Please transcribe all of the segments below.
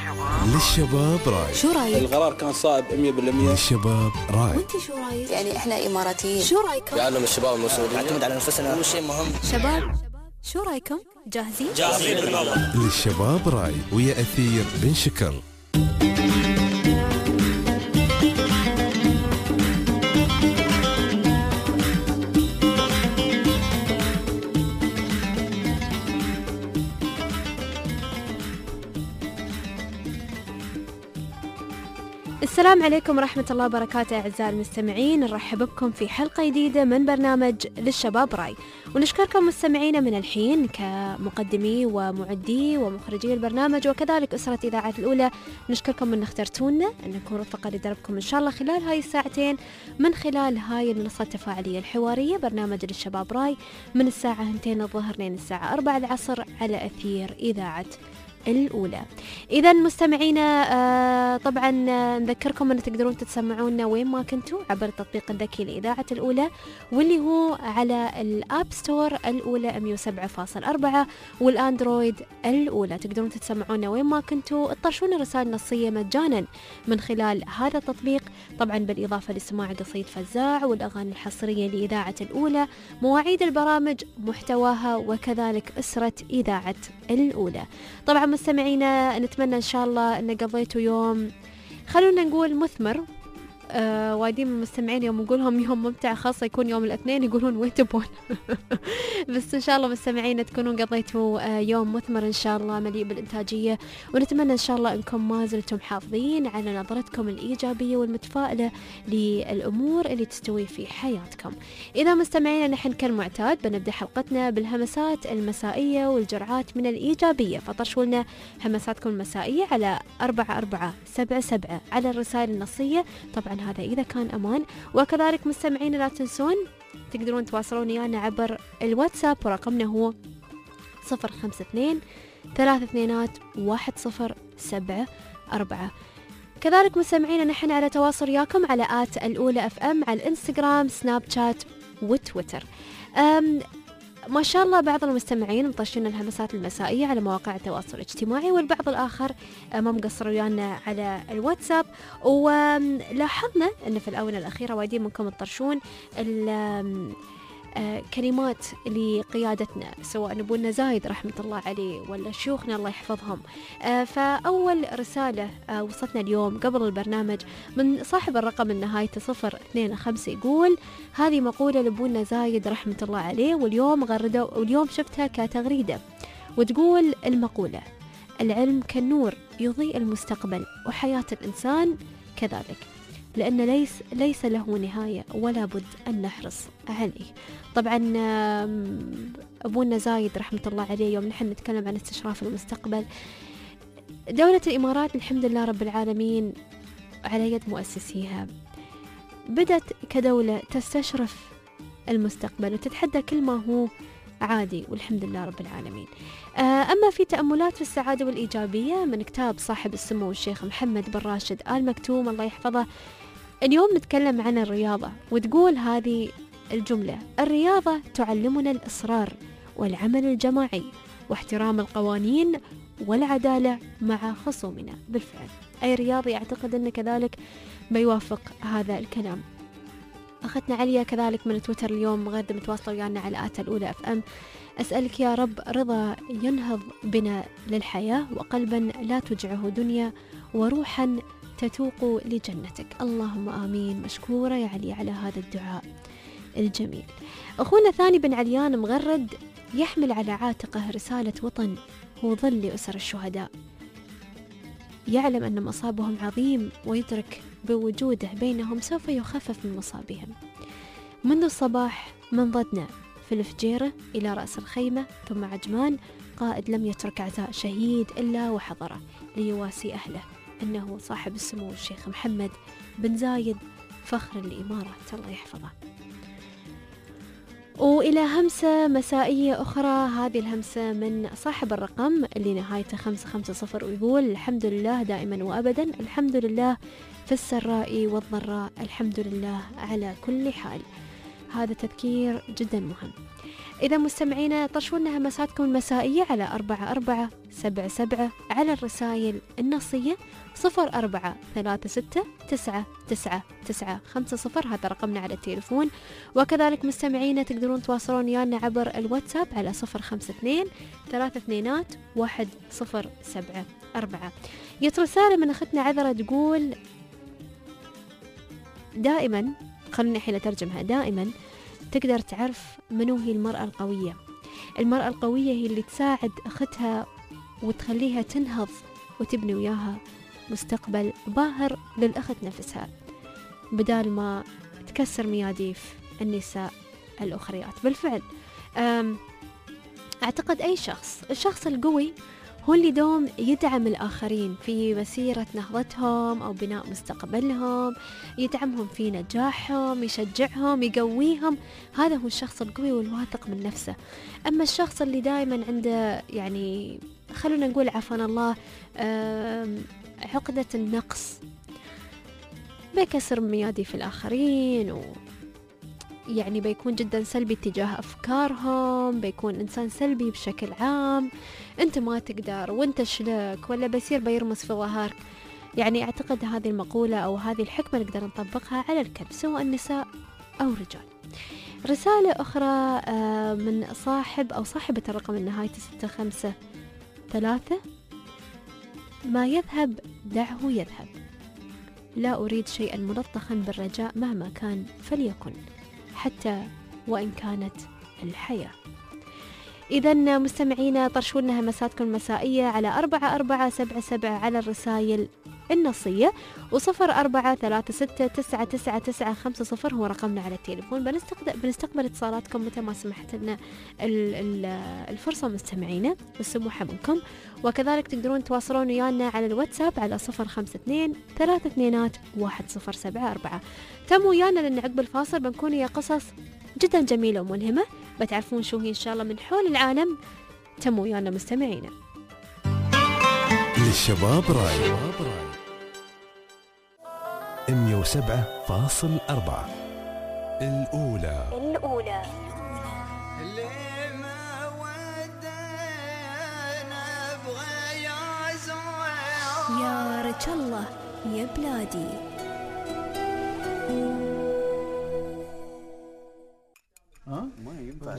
للشباب راي. شو رايك؟ القرار كان صائب 100%. للشباب راي. وانت شو رايك؟ يعني احنا اماراتيين، شو رايكم؟ يعلم الشباب المسؤولين نعتمد على نفسنا، هو شيء مهم. شباب شو رايكم؟ جاهزين بالله. للشباب راي ويا أثير بن شكر. السلام عليكم ورحمة الله وبركاته أعزائي المستمعين، نرحب بكم في حلقة جديدة من برنامج للشباب راي، ونشكركم مستمعينا من الحين كمقدمي ومعدي ومخرجي البرنامج وكذلك أسرة إذاعة الأولى. نشكركم من اخترتونا أن نكون رفقة لدربكم إن شاء الله خلال هاي الساعتين من خلال هاي المنصة التفاعلية الحوارية برنامج للشباب راي من الساعة 2 الظهر لين الساعة 4 العصر على أثير إذاعة الأولى. إذا مستمعينا طبعا نذكركم أن تقدرون تسمعونا وين ما كنتوا عبر التطبيق الذكي لإذاعة الأولى، واللي هو على الأب ستور الأولى 107.4 والأندرويد الأولى. تقدرون تسمعونا وين ما كنتوا، اطرشونا رسائل نصية مجانا من خلال هذا التطبيق، طبعا بالإضافة لسماع قصيد فزاع والأغاني الحصرية لإذاعة الأولى، مواعيد البرامج، محتواها، وكذلك أسرة إذاعة الأولى. طبعا مستمعينا نتمنى إن شاء الله أن قضيتوا يوم خلونا نقول مثمر. وايدين من المستمعين يوم نقولهم يوم ممتع خاصة يكون يوم الاثنين يقولون وين تبون بس إن شاء الله مستمعين تكونون قضيتوا يوم مثمر إن شاء الله مليء بالإنتاجية، ونتمنى إن شاء الله أنكم ما زلتم حافظين على نظرتكم الإيجابية والمتفائلة للأمور اللي تستوي في حياتكم. إذا مستمعين نحن كالمعتاد بنبدأ حلقتنا بالهمسات المسائية والجرعات من الإيجابية، فطرشوا لنا همساتكم المسائية على 4477 على الرسائل النصية، طبعا هذا إذا كان أمان. وكذلك مستمعين لا تنسون تقدرون تواصلون ويانا عبر الواتساب، ورقمنا هو 052 32 1074. كذلك مستمعين نحن على تواصل وياكم على الأولى FM على الانستغرام، سناب شات وتويتر. ما شاء الله بعض المستمعين مطشين الهمسات المسائية على مواقع التواصل الاجتماعي، والبعض الآخر ما مقصر ويانا على الواتساب. ولاحظنا أن في الآونة الأخيرة وايدين منكم تطرشون كلمات لقيادتنا، سواء أبونا زايد رحمة الله عليه ولا شيوخنا الله يحفظهم. فأول رسالة وصلتنا اليوم قبل البرنامج من صاحب الرقم النهاية 025 يقول هذه مقولة لأبونا زايد رحمة الله عليه، واليوم شفتها كتغريدة، وتقول المقولة: العلم كالنور يضيء المستقبل، وحياة الإنسان كذلك، لأن ليس له نهاية ولا بد أن نحرص عليه. طبعا أبونا زايد رحمة الله عليه يوم نحن نتكلم عن استشراف المستقبل، دولة الإمارات الحمد لله رب العالمين على يد مؤسسيها بدأت كدولة تستشرف المستقبل وتتحدى كل ما هو عادي، والحمد لله رب العالمين. أما في تأملات في السعادة والإيجابية من كتاب صاحب السمو الشيخ محمد بن راشد آل مكتوم الله يحفظه، اليوم نتكلم عن الرياضة، وتقول هذه الجملة: الرياضة تعلمنا الإصرار والعمل الجماعي واحترام القوانين والعدالة مع خصومنا. بالفعل أي رياضي أعتقد أن كذلك بيوافق هذا الكلام. أختنا عليا كذلك من تويتر اليوم غير متواصلة ويانا على الأولى FM: أسألك يا رب رضا ينهض بنا للحياة، وقلبا لا تجعه دنيا، وروحا تتوق لجنتك. اللهم آمين. مشكورة يا علي على هذا الدعاء الجميل. أخونا ثاني بن عليان مغرد يحمل على عاتقه رسالة وطن، هو ظل لأسر الشهداء، يعلم أن مصابهم عظيم ويدرك بوجوده بينهم سوف يخفف من مصابهم. منذ الصباح من ضدنا في الفجيرة إلى رأس الخيمة ثم عجمان، قائد لم يترك عزاء شهيد إلا وحضره ليواسي أهله، أنه صاحب السمو الشيخ محمد بن زايد فخر الإمارات الله يحفظه. وإلى همسة مسائية أخرى، هذه الهمسة من صاحب الرقم اللي نهايته 550 ويقول: الحمد لله دائما وأبدا، الحمد لله في السراء والضراء، الحمد لله على كل حال. هذا تذكير جدا مهم. إذا مستمعينا طرشوا لنا همساتكم المسائية على 4477 على الرسائل النصية 0436999950. هذا رقمنا على التليفون. وكذلك مستمعينا تقدرون تواصلون ويانا عبر الواتساب على 0523221074. جت رسالة من أختنا عذرة تقول دائما، خلوني الحين أترجمها، دائما تقدر تعرف منو هي المرأة القوية. المرأة القوية هي اللي تساعد أختها وتخليها تنهض وتبني وياها مستقبل باهر للأخت نفسها، بدال ما تكسر مياديف النساء الأخريات. بالفعل أعتقد أي الشخص القوي هو اللي دوم يدعم الآخرين في مسيرة نهضتهم أو بناء مستقبلهم، يدعمهم في نجاحهم، يشجعهم، يقويهم. هذا هو الشخص القوي والواثق من نفسه. أما الشخص اللي دائما عنده يعني خلونا نقول عافانا الله عقدة النقص، بيكسر مياديف الآخرين يعني بيكون جدا سلبي تجاه أفكارهم، بيكون إنسان سلبي بشكل عام، أنت ما تقدر وأنت شلك، ولا بيصير بيرمس في ظهرك. يعني أعتقد هذه المقولة أو هذه الحكمة نقدر نطبقها على الكل سواء النساء أو الرجال. رسالة أخرى من صاحب أو صاحبة الرقم النهاية 653: ما يذهب دعه يذهب، لا أريد شيئا ملطخا بالرجاء مهما كان فليكن، حتى وإن كانت الحياة. إذن مستمعينا طرشوا لنا همساتكم المسائية على 4477 على الرسائل النصية، و0436999950 هو رقمنا على التليفون. بنستقبل اتصالاتكم متى ما سمحت لنا الفرصة مستمعينا والسموحة منكم. وكذلك تقدرون تواصلون ويانا على الواتساب على 0523221074. تموا ويانا لأن عقب الفاصل بنكون ويا قصص جدا جميلة وملهمة بتعرفون شو هي إن شاء الله من حول العالم. تموا ويانا مستمعينا. للشباب راي 107.4 الأولى. يا رجل الله يا بلادي. ما ينفع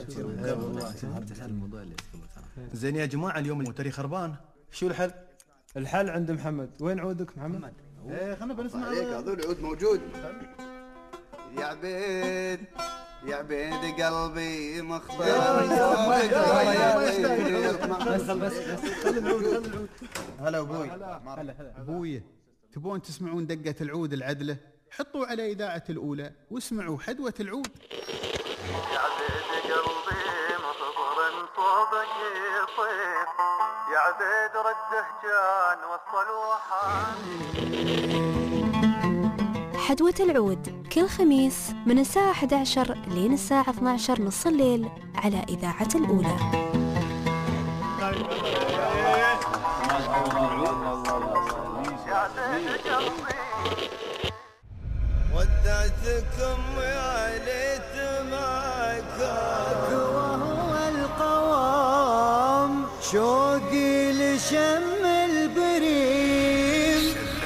زين يا جماعة، اليوم الموتري خربان، شو الحل؟ الحل عند محمد. وين عودك محمد؟ ايه خلنا بنسمع عليك. هذول العود موجود. يا عبيد يا عبيد قلبي مخبر. بس خلي العود. هلا ابوي. ابوي، تبون تسمعون دقة العود العدلة؟ حطوا على إذاعة الأولى واسمعوا حدوة العود. يا عبيد قلبي مخبر صوبك يطير، يا عبيد رده كان وصل وحان. حدوة العود كل خميس من الساعة 11 لين الساعة 12 نص الليل على إذاعة الأولى. ودعتكم يا ليت ما كان وهو القوام، شوقي لشم البريم.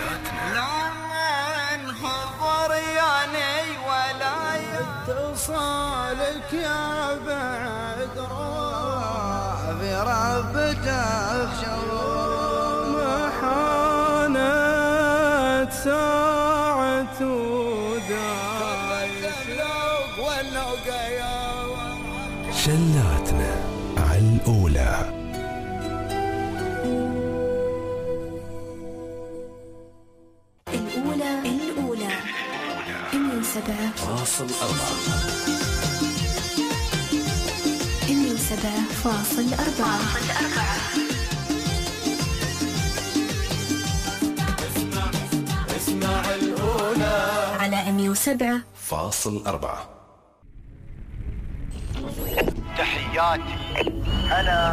لما انحضر يعني ولا يتصالك يا بعد روح بربتك شوق محانت ساعة شلاتنا على الأولى. الأولى 107.4 اسمع الأولى على 107.4. تحياتي هلا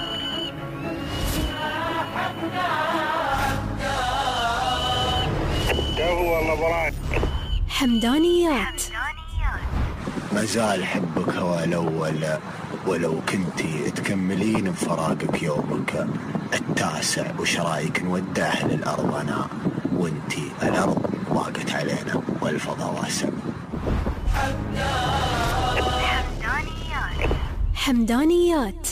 هو نبران حمدانيات. ما زال حبك هو الأول ولو كنتي تكملين بفراقك يومك 9 وش رايك نودعه للأرض أنا وانتي؟ الأرض ضاقت علينا والفضاء واسع. حمدانيات.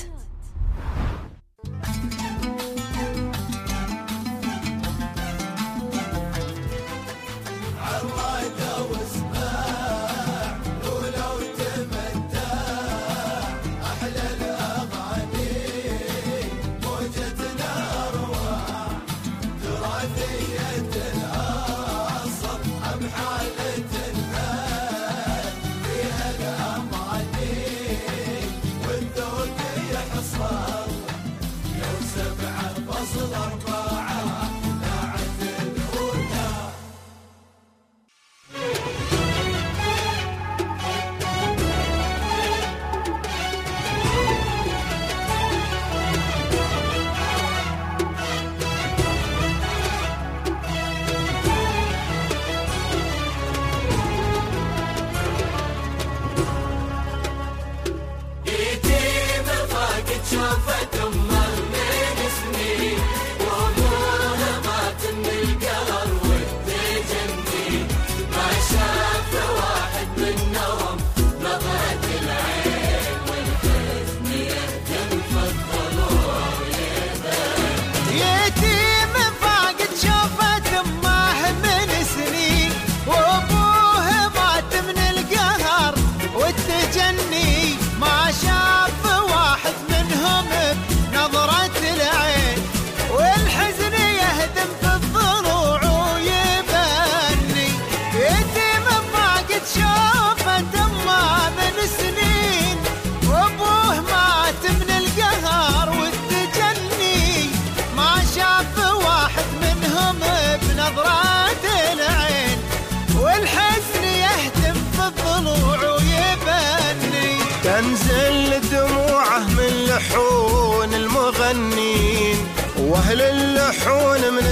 تنزل دموعه من لحون المغنين واهل اللحون من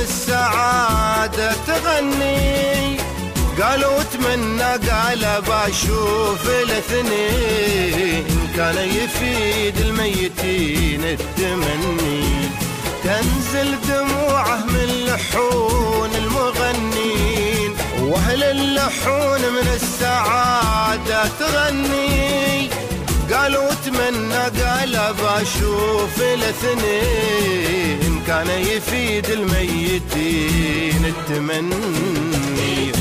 السعادة تغني. قالوا اتمنى قال بشوف الاثنين كان يفيد الميتين التمني. تنزل دموعه من لحون المغنين واهل اللحون من السعادة تغني. قالوا اتمنى قال بشوف الاثنين كان يفيد الميتين التمني.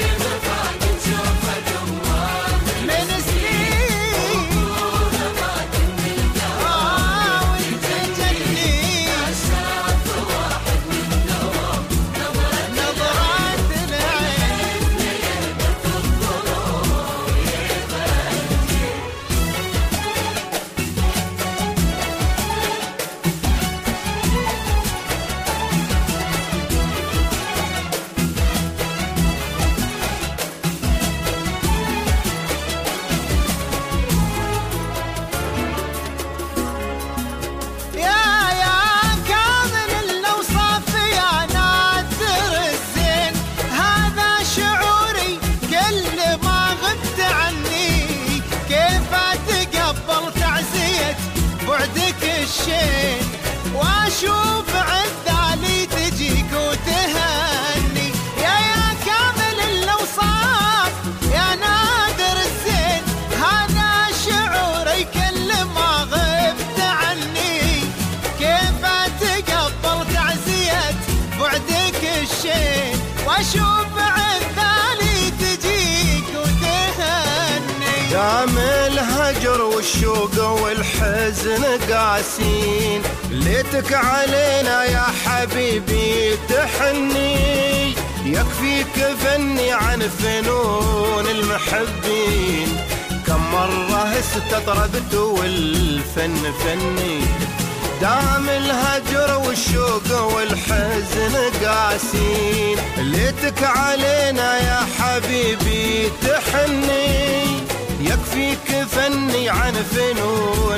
واشوف عذالي تجيك وتهني يا كامل الاوصاف يا نادر الزين. هذا شعوري كل ما غبت عني كيف اتقبل تعزية بعدك الشين. واشوف عذالي تجيك وتهني. دام الهجر والشوق والحزن قاسين ليتك علينا يا حبيبي تحني. يكفيك فني عن فنون المحبين كم مرة استطربت والفن فني. دام الهجر والشوق والحزن قاسين ليتك علينا يا حبيبي تحني. يكفيك فني عن فنون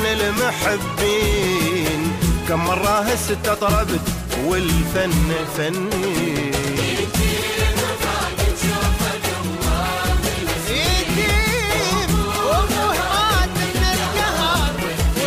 المحبين كم مرة استطربت والفن فني. يتيم وابوه مات من القهر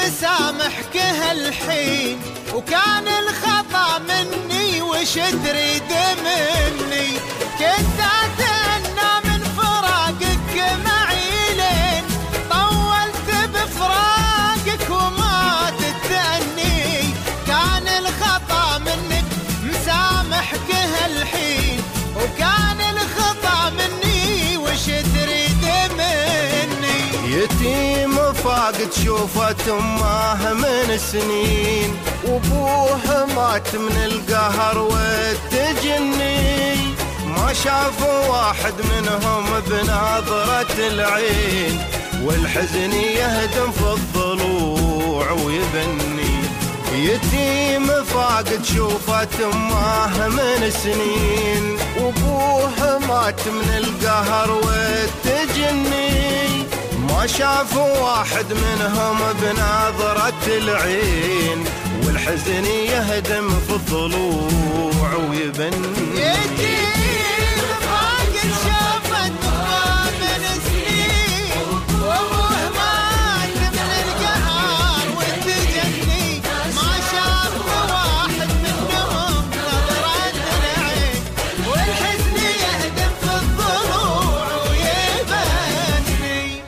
مسامحك هالحين، وكان الخطا مني وش تريد مني؟ كنت اتأنى من فراقك معي لين طولت بفراقك وما تتأني. كان الخطا منك مسامحك هالحين، وكان الخطا مني وش تريد مني؟ يتيم فاقد شوفت امه من سنين، وابوه مات من القهر والتجني. ما شافوا واحد منهم بنظرة العين، والحزن يهدم في الضلوع ويبني. يتيم فاقد شوفت امه من سنين، وابوه مات من القهر والتجني. ما شافوا واحد منهم بنظرة العين، والحزن يهدم في الضلوع ويبني. يتيم فاقد شوفت امه من سنين، وابوه مات من القهر والتجني. ما شافوا واحد منهم بنظرة العين، والحزن يهدم في الضلوع ويبني.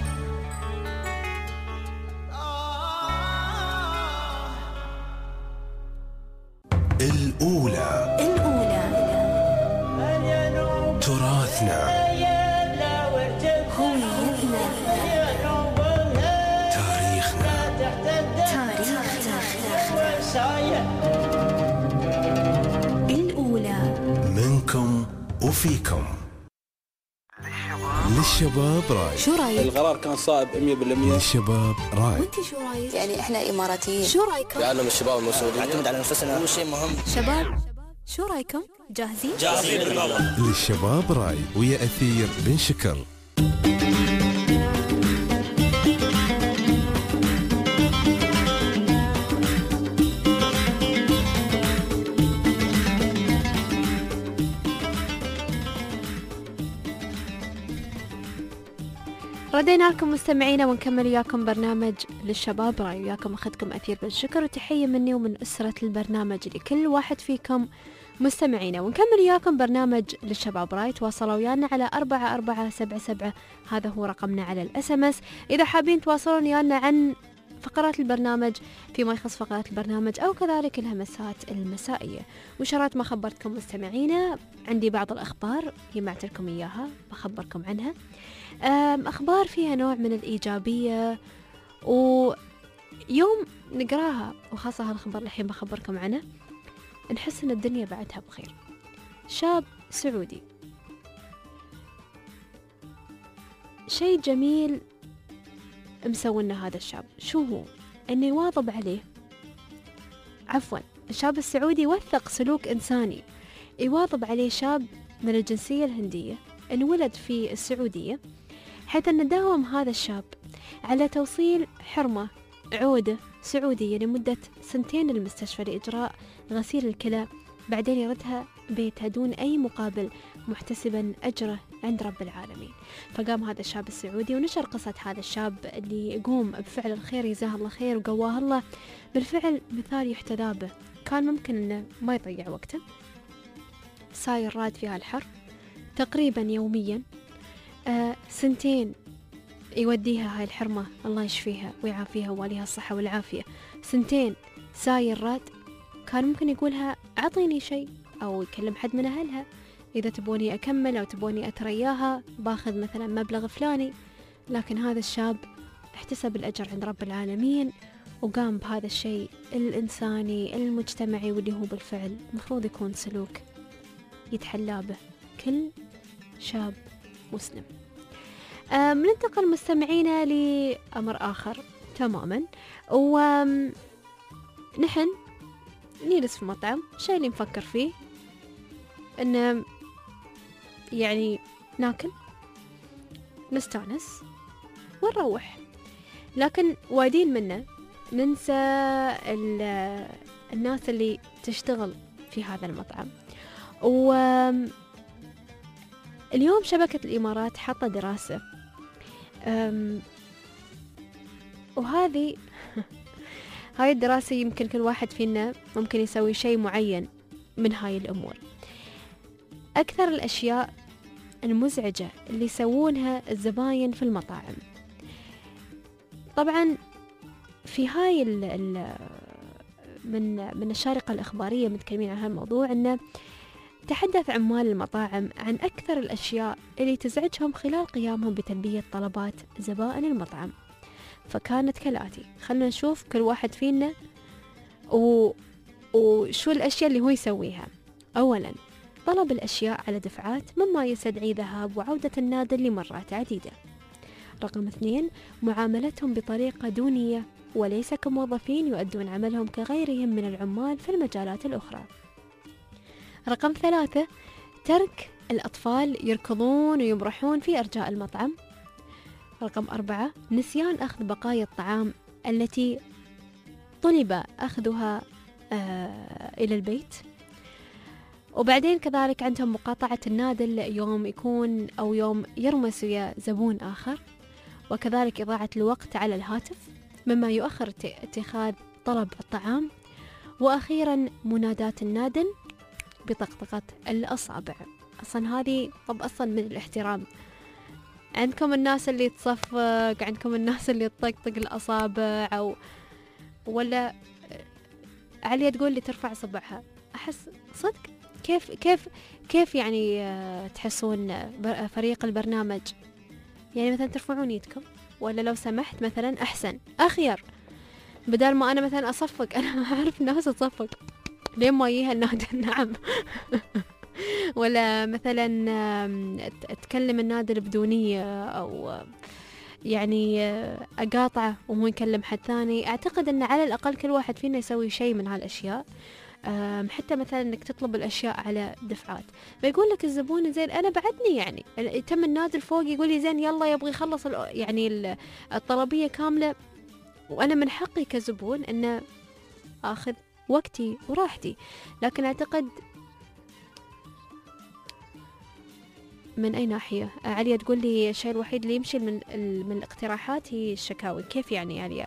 الأولى تراثنا، هويتنا، تاريخنا. الأولى منكم وفيكم. للشباب راي. شو رايك؟ القرار كان صائب 100%. للشباب راي. وانت شو رايك؟ يعني احنا اماراتيين. شو رايكم؟ لأنهم الشباب المسؤولين نعتمد على نفسنا، هو شيء مهم. شباب شو رايكم؟ جاهزين؟ جاهزين. للشباب راي ويا أثير بن شكر. ردينا لكم مستمعينا ونكمل وياكم برنامج للشباب راي. وياكم أخذكم أثير بالشكر، وتحية مني ومن أسرة البرنامج لكل واحد فيكم مستمعينا. ونكمل وياكم برنامج للشباب راي. تواصلوا ويانا على 4477، هذا هو رقمنا على الSMS. إذا حابين تواصلون ويانا عن فقرات البرنامج فيما يخص فقرات البرنامج أو كذلك الهمسات المسائية. وشرات ما خبرتكم مستمعينا، عندي بعض الأخبار جمعت لكم إياها بخبركم عنها. أخبار فيها نوع من الإيجابية، ويوم نقراها وخاصة هالخبر الحين بخبركم عنه نحس أن الدنيا بعدها بخير. شاب سعودي، شيء جميل مسوينا هذا الشاب. شو هو؟ أنه يواظب عليه، عفوا الشاب السعودي وثق سلوك إنساني يواظب عليه شاب من الجنسية الهندية انولد في السعودية، حيث أن داوم هذا الشاب على توصيل حرمة عودة سعودية لمدة 2 للمستشفى لإجراء غسيل الكلى، بعدين يردها بيتها دون أي مقابل، محتسبا أجره عند رب العالمين. فقام هذا الشاب السعودي ونشر قصة هذا الشاب اللي يقوم بفعل الخير، جزاه الله خير وقواه الله. بالفعل مثال يحتذى به، كان ممكن أنه ما يضيع وقته، ساير راد في هالحر تقريبا يوميا، 2 يوديها هاي الحرمة، الله يشفيها ويعافيها وواليها الصحة والعافية. 2 ساير راد، كان ممكن يقولها أعطيني شيء، أو يكلم حد من أهلها إذا تبوني أكمل أو تبوني أترياها باخذ مثلا مبلغ فلاني. لكن هذا الشاب احتسب الأجر عند رب العالمين وقام بهذا الشيء الإنساني المجتمعي، واللي هو بالفعل مفروض يكون سلوك يتحلى به كل شاب مسلم. ننتقل مستمعينا لأمر آخر تماما، ونحن نجلس في مطعم، شيء اللي نفكر فيه إن يعني ناكل نستانس ونروح، لكن وايدين منا ننسى الناس اللي تشتغل في هذا المطعم. واليوم شبكة الإمارات حاطة دراسة، وهذه هاي الدراسة يمكن كل واحد فينا ممكن يسوي شيء معين من هاي الأمور. أكثر الأشياء المزعجة اللي يسوونها الزباين في المطاعم. طبعا في هاي من الشارقة الإخبارية متكلمين عن هالموضوع، أنه تحدث عمال المطاعم عن أكثر الأشياء اللي تزعجهم خلال قيامهم بتلبية طلبات زبائن المطعم. فكانت كالآتي، خلنا نشوف كل واحد فينا وشو الأشياء اللي هو يسويها. أولا، طلب الأشياء على دفعات مما يستدعي ذهاب وعودة النادل لمرات عديدة. رقم 2، معاملتهم بطريقة دونية وليس كموظفين يؤدون عملهم كغيرهم من العمال في المجالات الأخرى. رقم 3، ترك الأطفال يركضون ويمرحون في أرجاء المطعم. رقم 4، نسيان أخذ بقايا الطعام التي طلب أخذها إلى البيت. وبعدين كذلك عندهم مقاطعة النادل يوم يكون أو يوم يرمس ويا زبون آخر، وكذلك إضاعة الوقت على الهاتف مما يؤخر اتخاذ طلب الطعام. وأخيرا، منادات النادل بطقطقة الأصابع. أصلا هذه أصلا من الاحترام. عندكم الناس اللي تصفق، عندكم الناس اللي تطقطق الأصابع، أو ولا عليا تقول لي ترفع صبعها. أحس صدق كيف يعني تحسون فريق البرنامج؟ يعني مثلا ترفعون يدكم، ولا لو سمحت مثلا أحسن أخير، بدل ما أنا مثلا أصفق. أنا أعرف ناس تصفق لين ما يجيها النادل. نعم. ولا مثلا أتكلم النادل بدونية، أو يعني أقاطعه وهو يكلم حد ثاني. أعتقد أن على الأقل كل واحد فينا يسوي شيء من هالأشياء. حتى مثلا انك تطلب الاشياء على دفعات، فيقول لك الزبون زين انا بعدني يعني تم النادل فوق، يقول لي زين يلا يبغى يخلص يعني الطلبيه كامله، وانا من حقي كزبون ان اخذ وقتي وراحتي. لكن اعتقد من اي ناحيه عليا تقول لي الشيء الوحيد اللي يمشي من الاقتراحات هي الشكاوي. كيف يعني عليا؟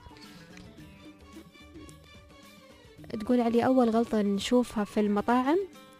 تقول علي أول غلطة نشوفها في المطاعم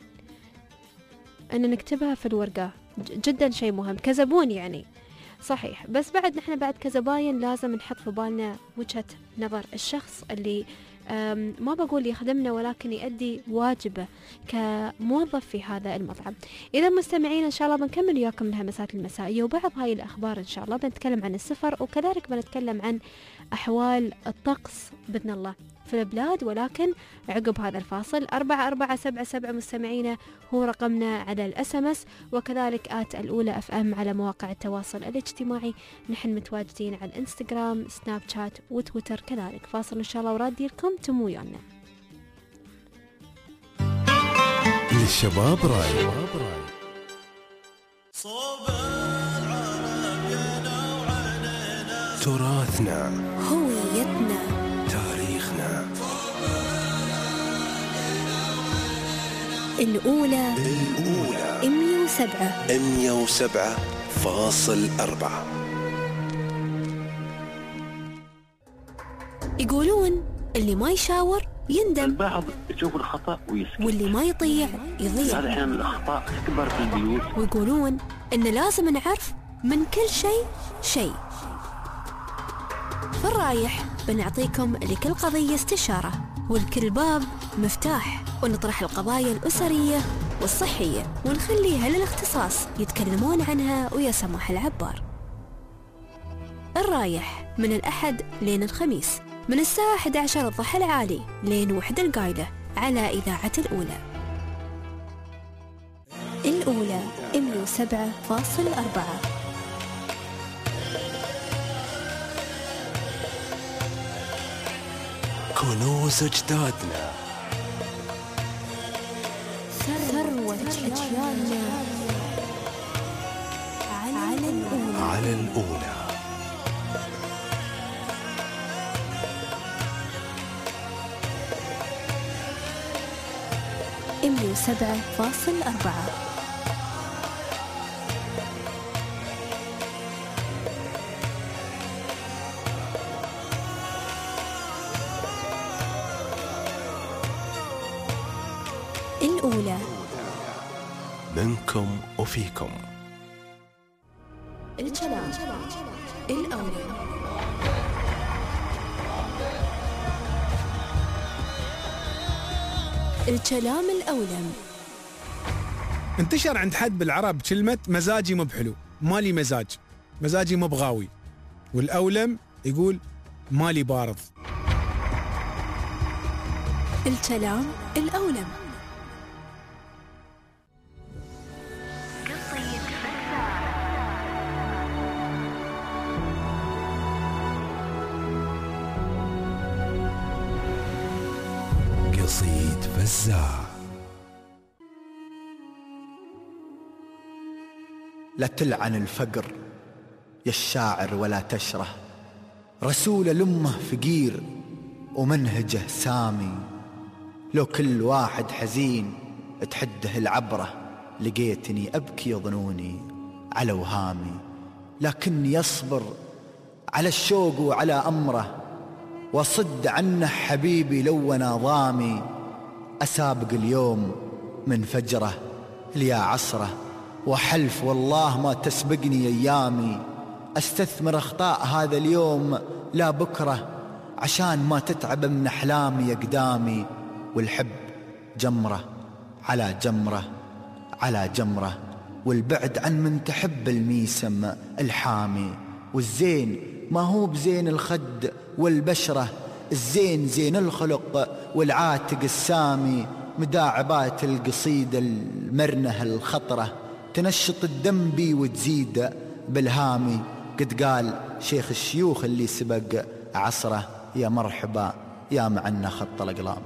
أن نكتبها في الورقة، جدا شيء مهم كزبون يعني. صحيح، بس بعد نحن بعد كزباين لازم نحط في بالنا وجهة نظر الشخص اللي ما بقول يخدمنا، ولكن يؤدي واجبه كموظف في هذا المطعم. إذا مستمعين إن شاء الله بنكمل وياكم الهمسات المسائية وبعض هاي الأخبار إن شاء الله. بنتكلم عن السفر، وكذلك بنتكلم عن أحوال الطقس بإذن الله في البلاد، ولكن عقب هذا الفاصل. 4477 مستمعينا هو رقمنا على الSMS، وكذلك الأولى FM على مواقع التواصل الاجتماعي. نحن متواجدين على الانستغرام، سناب شات وتويتر كذلك. فاصل إن شاء الله ورادي لكم تمويانا. للشباب راي تراثنا، هويتنا، تاريخنا. الأولى 107.4. يقولون اللي ما يشاور يندم، البعض يشوف الخطأ ويسكت، واللي ما يطيع يضيع. هذا أحيانا الأخطاء تكبر في البيوت. ويقولون إن لازم نعرف من كل شيء. في الرايح بنعطيكم لكل قضية استشارة، ولكل باب مفتاح، ونطرح القضايا الأسرية والصحية، ونخليها للاختصاص يتكلمون عنها ويا سماح العبار. الرايح من الأحد لين الخميس من الساعة 11 الضحى العالي لين 1 القايلة على إذاعة الأولى. الأولى 107.4. كنوز أجدادنا، ثروة أجيالنا على الأولى. إملي 7.4. الأولى. منكم وفيكم. الكلام الأولى. الكلام الأولى. انتشر عند حد بالعرب كلمة مزاجي مو بحلو، مالي مزاج، مزاجي مو بغاوي، والأولم يقول مالي بارض. الكلام الأولم. قصيد فزاع. لا تلعن الفقر يا الشاعر ولا تشره، رسول لأمه فقير ومنهجه سامي. لو كل واحد حزين تحده العبرة، لقيتني أبكي ظنوني على وهامي. لكني أصبر على الشوق وعلى أمره، وصد عنه حبيبي لو أنا ضامي. أسابق اليوم من فجره ليا عصره، وحلف والله ما تسبقني أيامي. أستثمر أخطاء هذا اليوم لا بكرة، عشان ما تتعب من أحلامي أقدامي. والحب جمرة على جمرة على جمرة، والبعد عن من تحب الميسم الحامي. والزين ما هو بزين الخد والبشرة، الزين زين الخلق والعاتق السامي. مداعبات القصيدة المرنة الخطرة، تنشط الدم بي وتزيد بالهامي. قد قال شيخ الشيوخ اللي سبق عصره، يا مرحبا يا معنا خط الأقلام.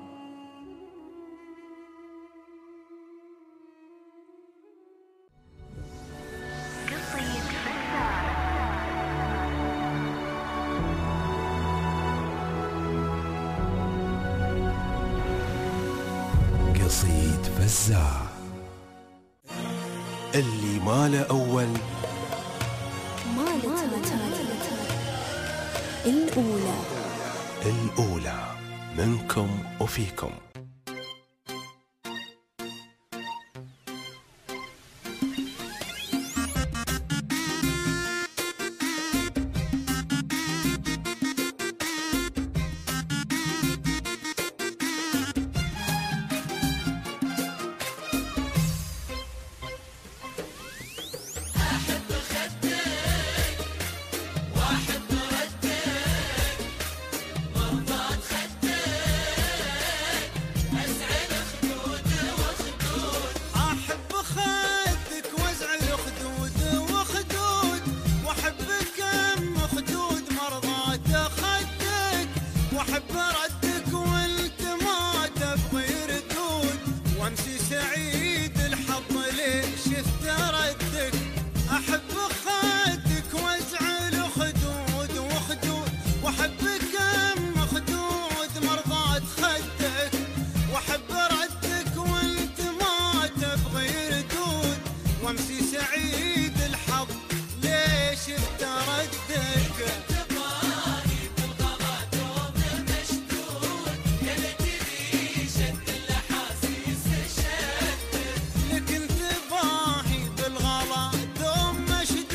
قصيد فزاع. اللي ماله أول ماله الأولى. الأولى منكم وفيكم. لك انت باهي بالغلا دوم مشدود.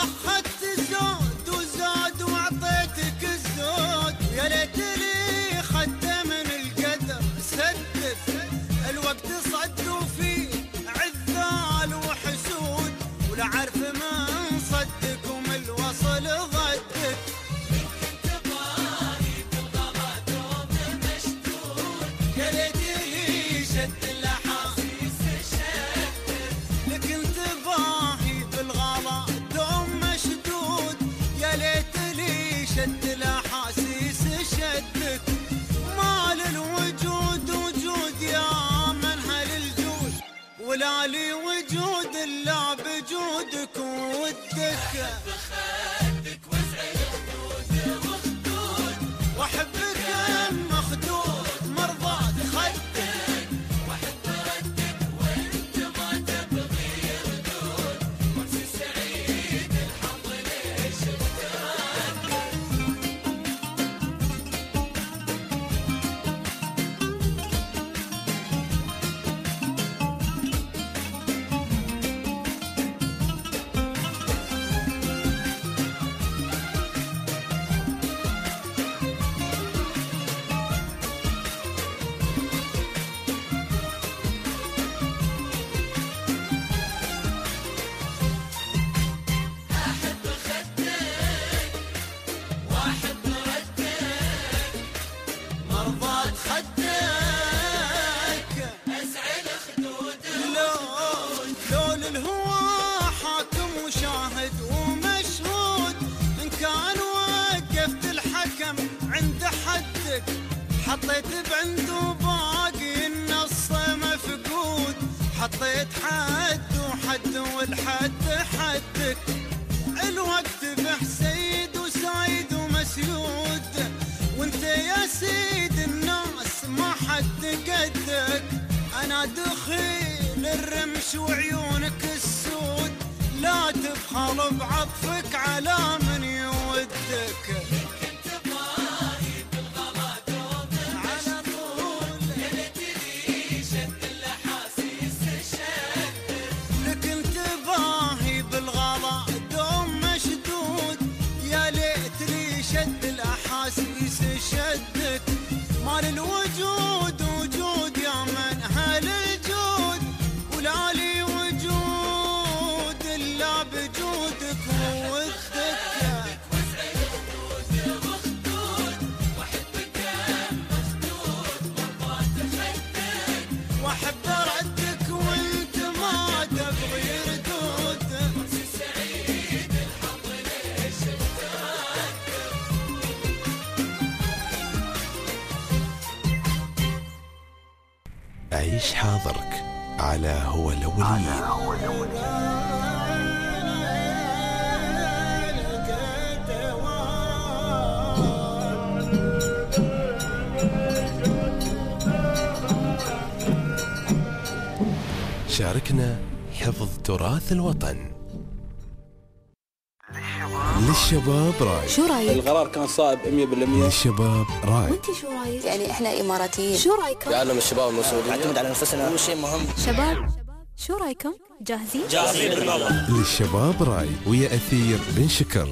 أخذت زود وزاد وعطيتك الزود يا ليت لي خدت من القدر سدد الوقت صد وفيه عذال وحسود ولا عارف ما نصدق ومن الوصل ضدك يا ليت لي شد الأحاسيس شدد لك انت باهي بالغلا دوم مشدود يا ليت لي شد الأحاسيس شدك مال الوجود وجود يا من هالجود ولا لي وجود الا بجودك وودك واحبك مخدود مرضات خدك واحب ردك وانت ما تبغي ردود وامسي سعيد الحظ ليش حطيت بعنده باقي النص مفقود حطيت حد وحد والحد حدك الوقت بحسيد وسايد ومسيود وانت يا سيد الناس ما حد قدك انا دخيل الرمش وعيونك السود لا تبخل بعطفك على من يودك شد الأحاسيس شدك مال الوجود وجود يا من هالجود ولا لي وجود إلا بجودك وودك واحب ردك وانت ما تبغي ردود عيش حاضرك على هو الأولين. شاركنا حفظ تراث الوطن. للشباب راي. شو رايك؟ القرار كان صائب 100%. للشباب راي. وانت شو رايك؟ يعني احنا اماراتيين، شو رايكم؟ يعلم الشباب المسؤولين نعتمد على نفسنا، هو شيء مهم. شباب شو رايكم؟ جاهزين؟ جاهزين بالمرة. للشباب راي ويا أثير بن شكر.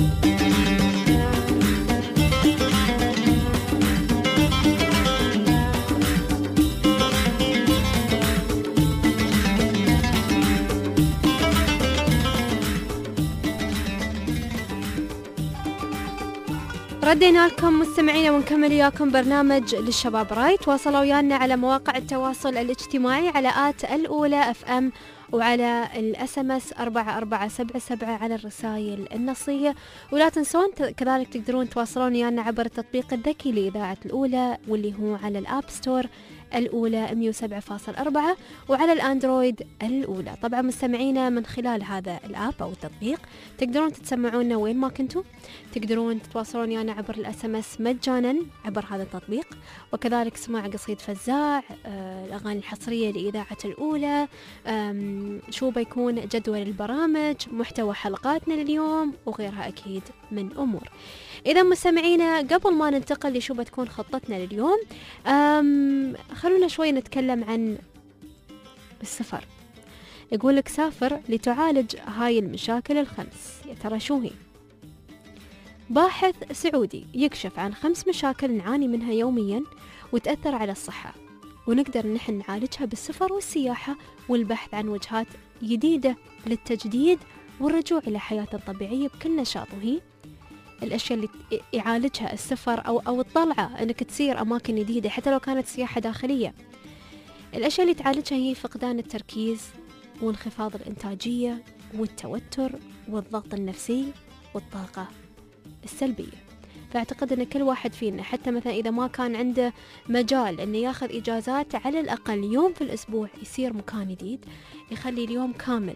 ردينا لكم مستمعينا ونكمل وياكم برنامج للشباب راي. تواصلوا ويانا على مواقع التواصل الاجتماعي على الأولى FM وعلى الSMS 4477 على الرسائل النصية. ولا تنسون كذلك تقدرون تواصلون ويانا عبر التطبيق الذكي لإذاعة الأولى واللي هو على الآب ستور الأولى 107.4 وعلى الأندرويد الأولى. طبعا مستمعينا من خلال هذا الآب أو التطبيق تقدرون تسمعونا وين ما كنتوا، تقدرون تتواصلون ويانا عبر الSMS مجانا عبر هذا التطبيق، وكذلك سماع قصيد فزاع، الأغاني الحصرية لإذاعة الأولى، شو بيكون جدول البرامج، محتوى حلقاتنا لليوم وغيرها أكيد من أمور. إذا مستمعينا قبل ما ننتقل لشو بتكون خطتنا لليوم، خلونا شوي نتكلم عن السفر. يقول لك سافر لتعالج هاي المشاكل الخمس. يا ترى شو هي؟ باحث سعودي يكشف عن 5 مشاكل نعاني منها يوميا وتأثر على الصحة، ونقدر نحن نعالجها بالسفر والسياحة والبحث عن وجهات جديدة للتجديد والرجوع إلى حياة طبيعية بكل نشاط. وهي الأشياء اللي يعالجها السفر أو الطلعة، أنك تسير أماكن جديدة حتى لو كانت سياحة داخلية. الأشياء اللي تعالجها هي فقدان التركيز وانخفاض الإنتاجية والتوتر والضغط النفسي والطاقة السلبية. فأعتقد أن كل واحد فينا حتى مثلا إذا ما كان عنده مجال أنه ياخذ إجازات، على الأقل يوم في الأسبوع يصير مكان جديد، يخلي اليوم كامل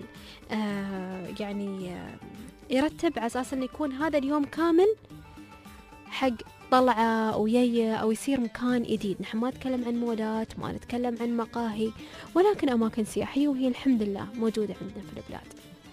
يرتب على أساس أنه يكون هذا اليوم كامل حق طلعة وياية أو يصير مكان جديد. نحن ما نتكلم عن مولات، ما نتكلم عن مقاهي، ولكن أماكن سياحية، وهي الحمد لله موجودة عندنا في البلاد.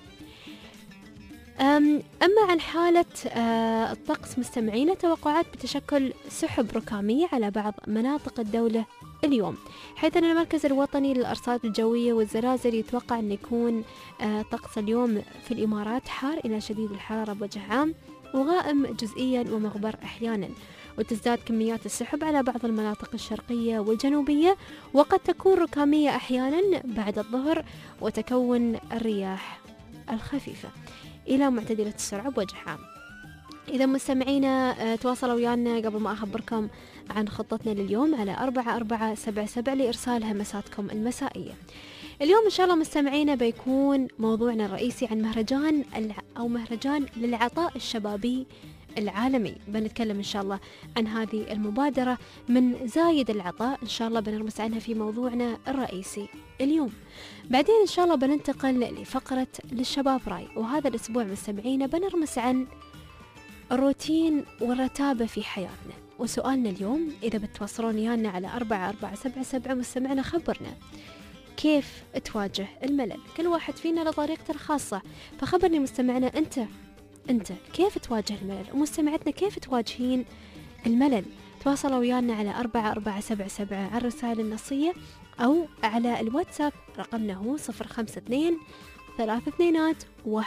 أما عن حالة الطقس مستمعين، توقعات بتشكل سحب ركامية على بعض مناطق الدولة اليوم، حيث أن المركز الوطني للأرصاد الجوية والزلازل يتوقع أن يكون طقس اليوم في الإمارات حار إلى شديد الحرارة بوجه عام، وغائم جزئيا ومغبر أحيانا، وتزداد كميات السحب على بعض المناطق الشرقية والجنوبية، وقد تكون ركامية أحيانا بعد الظهر، وتكون الرياح الخفيفة إلى معتدلة السرعة بوجه عام. إذا مستمعينا تواصلوا ويانا قبل ما أخبركم عن خطتنا لليوم على 4477 لإرسال همساتكم المسائية. اليوم إن شاء الله مستمعينا بيكون موضوعنا الرئيسي عن مهرجان للعطاء الشبابي العالمي. بنتكلم إن شاء الله عن هذه المبادرة من زايد العطاء، إن شاء الله بنرمس عنها في موضوعنا الرئيسي اليوم. بعدين إن شاء الله بننتقل لفقرة للشباب راي، وهذا الأسبوع مستمعينا بنرمس عن الروتين والرتابة في حياتنا. وسؤالنا اليوم إذا بتوصلون يانا على 4477 مستمعنا، خبرنا كيف تواجه الملل. كل واحد فينا له طريقته الخاصة، فخبرني مستمعنا أنت كيف تواجه الملل، ومستمعتنا كيف تواجهين الملل. تواصلوا ويانا على 4477 على الرسائل النصية أو على الواتساب، رقمنا هو 052 3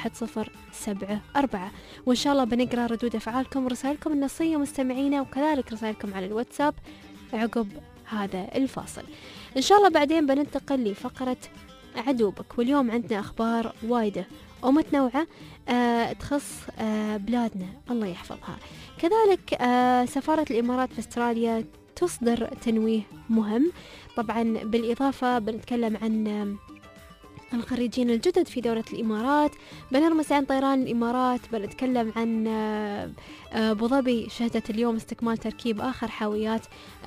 1074. وإن شاء الله بنقرأ ردود أفعالكم ورسائلكم النصية مستمعينا، وكذلك رسائلكم على الواتساب عقب هذا الفاصل. إن شاء الله بعدين بننتقل لفقرة عدوبك، واليوم عندنا أخبار وايدة ومتنوعة تخص بلادنا الله يحفظها. كذلك سفارة الإمارات في أستراليا تصدر تنويه مهم. طبعا بالإضافة بنتكلم عن الخريجين الجدد في دولة الإمارات، بنرمس عن طيران الإمارات، بنتكلم عن أبو ظبي شهدت اليوم استكمال تركيب آخر حاويات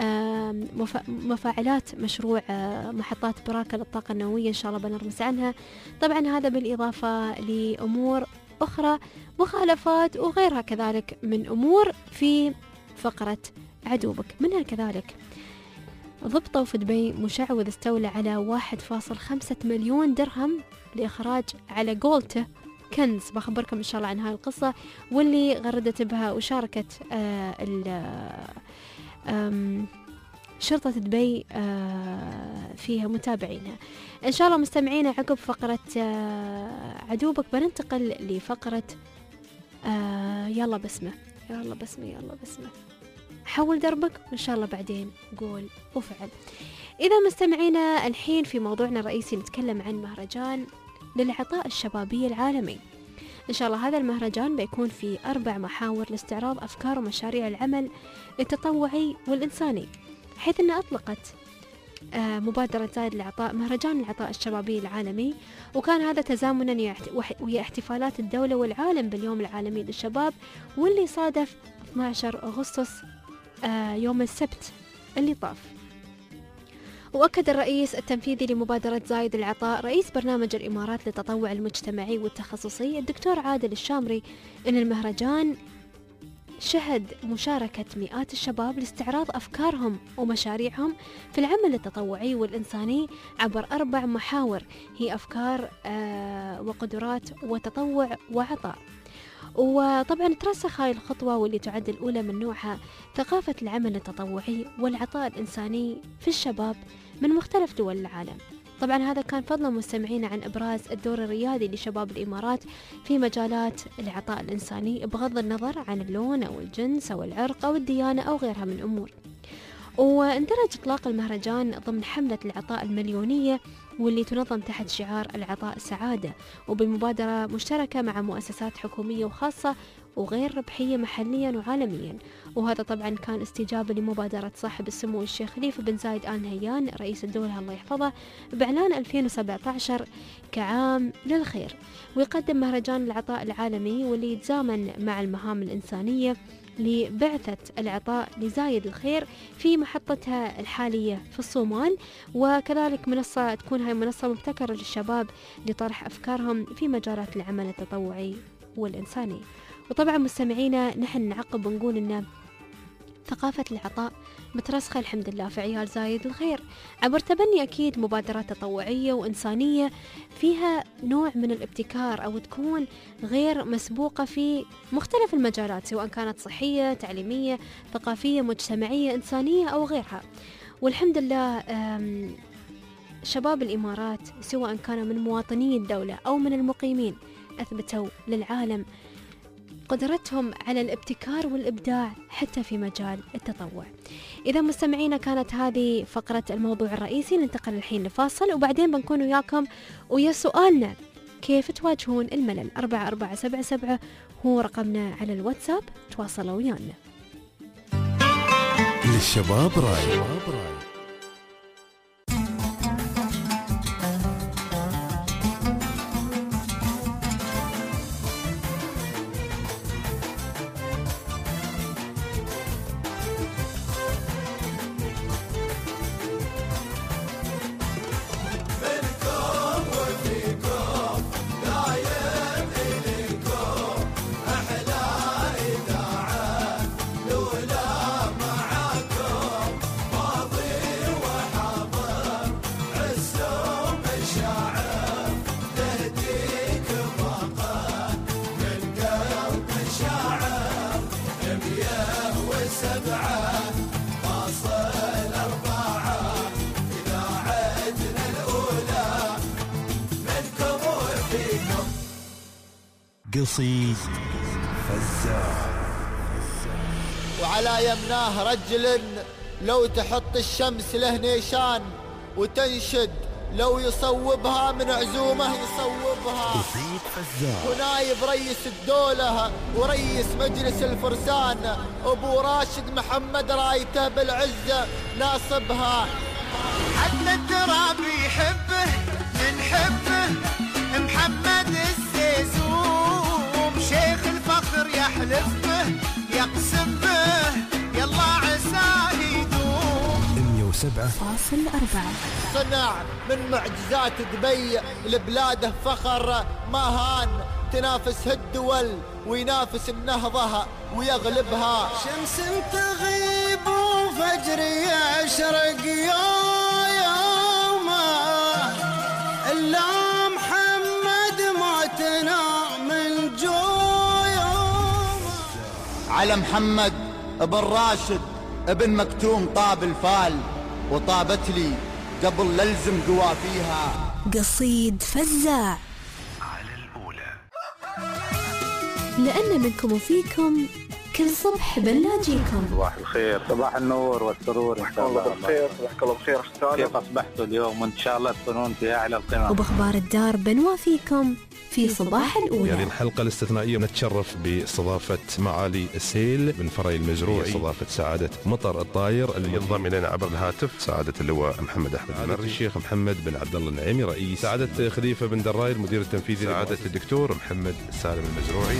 مفاعلات مشروع محطات براكة للطاقة النووية، إن شاء الله بنرمس عنها. طبعا هذا بالإضافة لأمور أخرى، مخالفات وغيرها كذلك من أمور في فقرة عدوبك. منها كذلك ضبطوا في دبي مشعوذ استولى على 1.5 مليون درهم لإخراج على قولته كنز. بخبركم إن شاء الله عن هاي القصة واللي غردت بها وشاركت شرطة دبي فيها متابعينها. إن شاء الله مستمعينا عقب فقرة عدوبك بننتقل لفقرة يلا بسمة. حول دربك، وإن شاء الله بعدين قول وفعل. إذا مستمعينا الحين في موضوعنا الرئيسي نتكلم عن مهرجان للعطاء الشبابي العالمي. إن شاء الله هذا المهرجان بيكون في 4 محاور لاستعراض أفكار ومشاريع العمل التطوعي والإنساني، حيث أنها أطلقت مبادرة زايد العطاء مهرجان العطاء الشبابي العالمي، وكان هذا تزامنا ويا احتفالات الدولة والعالم باليوم العالمي للشباب، واللي صادف 12 أغسطس يوم السبت اللي طاف. وأكد الرئيس التنفيذي لمبادرة زايد العطاء رئيس برنامج الإمارات للتطوع المجتمعي والتخصصي الدكتور عادل الشامري أن المهرجان شهد مشاركة مئات الشباب لاستعراض أفكارهم ومشاريعهم في العمل التطوعي والإنساني عبر 4 محاور هي أفكار وقدرات وتطوع وعطاء. وطبعا ترسخ هاي الخطوة واللي تعد الأولى من نوعها ثقافة العمل التطوعي والعطاء الإنساني في الشباب من مختلف دول العالم. طبعا هذا كان فضلا مستمعينا عن إبراز الدور الريادي لشباب الإمارات في مجالات العطاء الإنساني بغض النظر عن اللون أو الجنس أو العرق أو الديانة أو غيرها من أمور. واندرج إطلاق المهرجان ضمن حملة العطاء المليونية واللي تنظم تحت شعار العطاء سعادة، وبمبادرة مشتركة مع مؤسسات حكومية وخاصة وغير ربحية محليا وعالميا. وهذا طبعا كان استجابة لمبادرة صاحب السمو الشيخ خليفة بن زايد آل نهيان رئيس الدولة الله يحفظه بإعلان 2017 كعام للخير. ويقدم مهرجان العطاء العالمي واللي يتزامن مع المهام الإنسانية لبعثة العطاء لزايد الخير في محطتها الحالية في الصومال، وكذلك تكون هاي منصة مبتكرة للشباب لطرح أفكارهم في مجالات العمل التطوعي والإنساني. وطبعا مستمعينا نحن نعقب ونقول إن ثقافة العطاء مترسخة الحمد لله في عيال زايد الخير عبر تبني أكيد مبادرات تطوعية وإنسانية فيها نوع من الابتكار أو تكون غير مسبوقة في مختلف المجالات سواء كانت صحية، تعليمية، ثقافية، مجتمعية، إنسانية أو غيرها. والحمد لله شباب الإمارات سواء كانوا من مواطني الدولة أو من المقيمين أثبتوا للعالم قدرتهم على الابتكار والإبداع حتى في مجال التطوع. إذا مستمعينا كانت هذه فقرة الموضوع الرئيسي، ننتقل الحين لفاصل وبعدين بنكون وياكم ويا سؤالنا كيف تواجهون الملل. 4477 هو رقمنا على الواتساب، تواصلوا ويانا. للشباب راي. قصيد فزاع. وعلى يمناه رجل لو تحط الشمس له نيشان وتنشد لو يصوبها من عزومه يصوبها. قصيد فزاع. ونايب رئيس الدولة ورئيس مجلس الفرسان أبو راشد محمد رايته بالعزة ناصبها. حتى التراب يحبه نحبه محمد السيسوم، شيخ الفخر يحلف به يقسم به يلا عساه يدوم. 107.4 صنع من معجزات دبي لبلاده فخر ما هان، تنافس الدول وينافس النهضة ويغلبها. شمس تغيب وفجر يشرق يومه إلا محمد ما تنام من جويومه. على محمد ابن راشد ابن مكتوم طاب الفال وطابت لي قبل للزم قوافيها. قصيد فزاع لأن منكم وفيكم كل صبح بنلاقيكم. صباح الخير، صباح النور والسرور إن شاء الله. بالخير، صباحك الله بخير أخ. كيف أصبحتوا اليوم؟ وإن شاء الله تكونون في أعلى القمم. وبأخبار الدار بنوافيكم في صباح الأولى. يعني الحلقة الاستثنائية نتشرف باستضافة معالي السيل بن فري المزروعي، استضافة سعادة مطر الطاير اللي ينضم إلينا عبر الهاتف سعادة اللواء محمد أحمد المري، الشيخ محمد بن عبد الله النعيمي رئيس، سعادة خليفة بن دراي المدير التنفيذي، سعادة الدكتور محمد سالم المزروعي.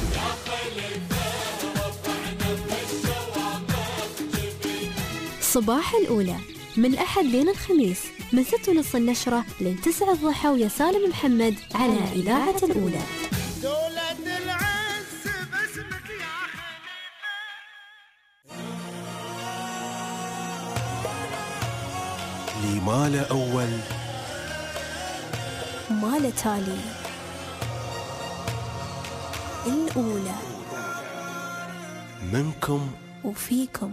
صباح الأولى من الأحد لين الخميس من 6:30 النشرة لين 9 الضحى ويا سالم محمد على إذاعة الأولى. دولة العز باسمك يا لي مال أول مال تالي. الأولى منكم وفيكم.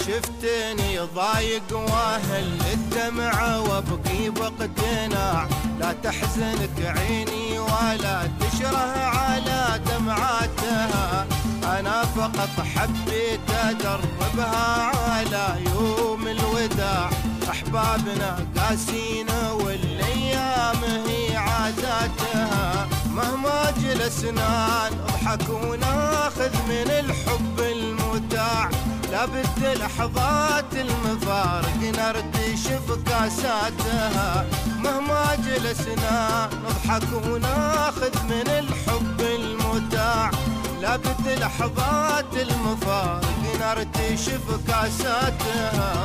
شفتني ضايق واهل الدمعة وابقي بقتناع، لا تحزنك عيني ولا تشره على دمعاتها، أنا فقط حبيت أدربها على يوم الوداع، أحبابنا قاسينا والأيام هي عاداتها، مهما جلسنا نضحك وناخذ من الحب المتاع، لابد لحظات المفارق نرتشف كاساتها، مهما جلسنا نضحك وناخذ من الحب المتاع، لابد لحظات المفارق نرتشف كاساتها.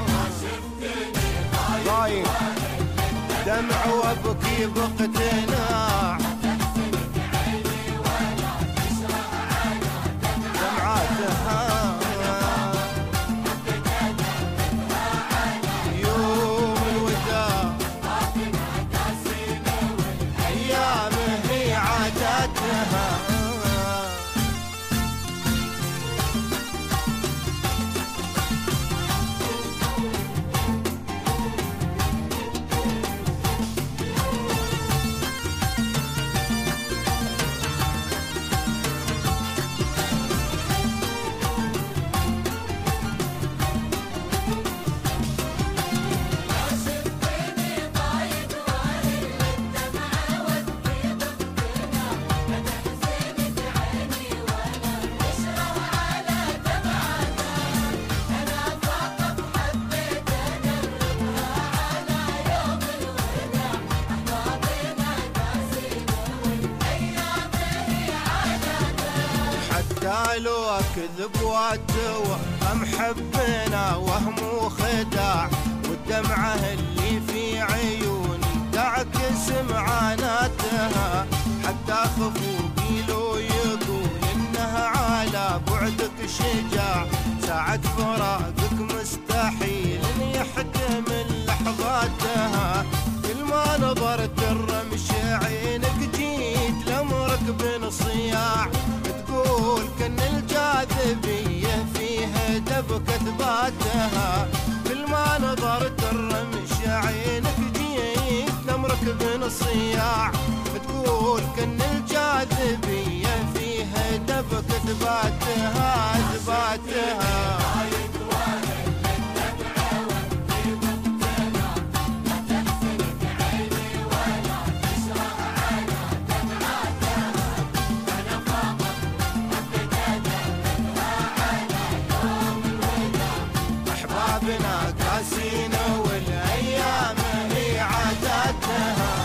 ضايق دمع وابكي باقتناع، دمعاتها يوم الوداع، أيام هي عاداتها. لو أكذب واتوه محبنا وهم وخداع، والدمعة اللي في عيوني تعكس معاناتها، حتى خفوقي لو يقول إنها على بعدك شجاع، ساعة فراقك مستحيل يحتمل لحظاتها، كل ما نظرت الرمش عينك جيت لمرك بنصياع، تقول كن الجاذبية فيها دبكة ثباتها، كل ما نظرت الرمش عينك جيت نمرك بنصياع، تقول كن الجاذبية فيها دبكة ثباتها ثباتها. أحبابنا قاسينا والأيام هي عاداتها.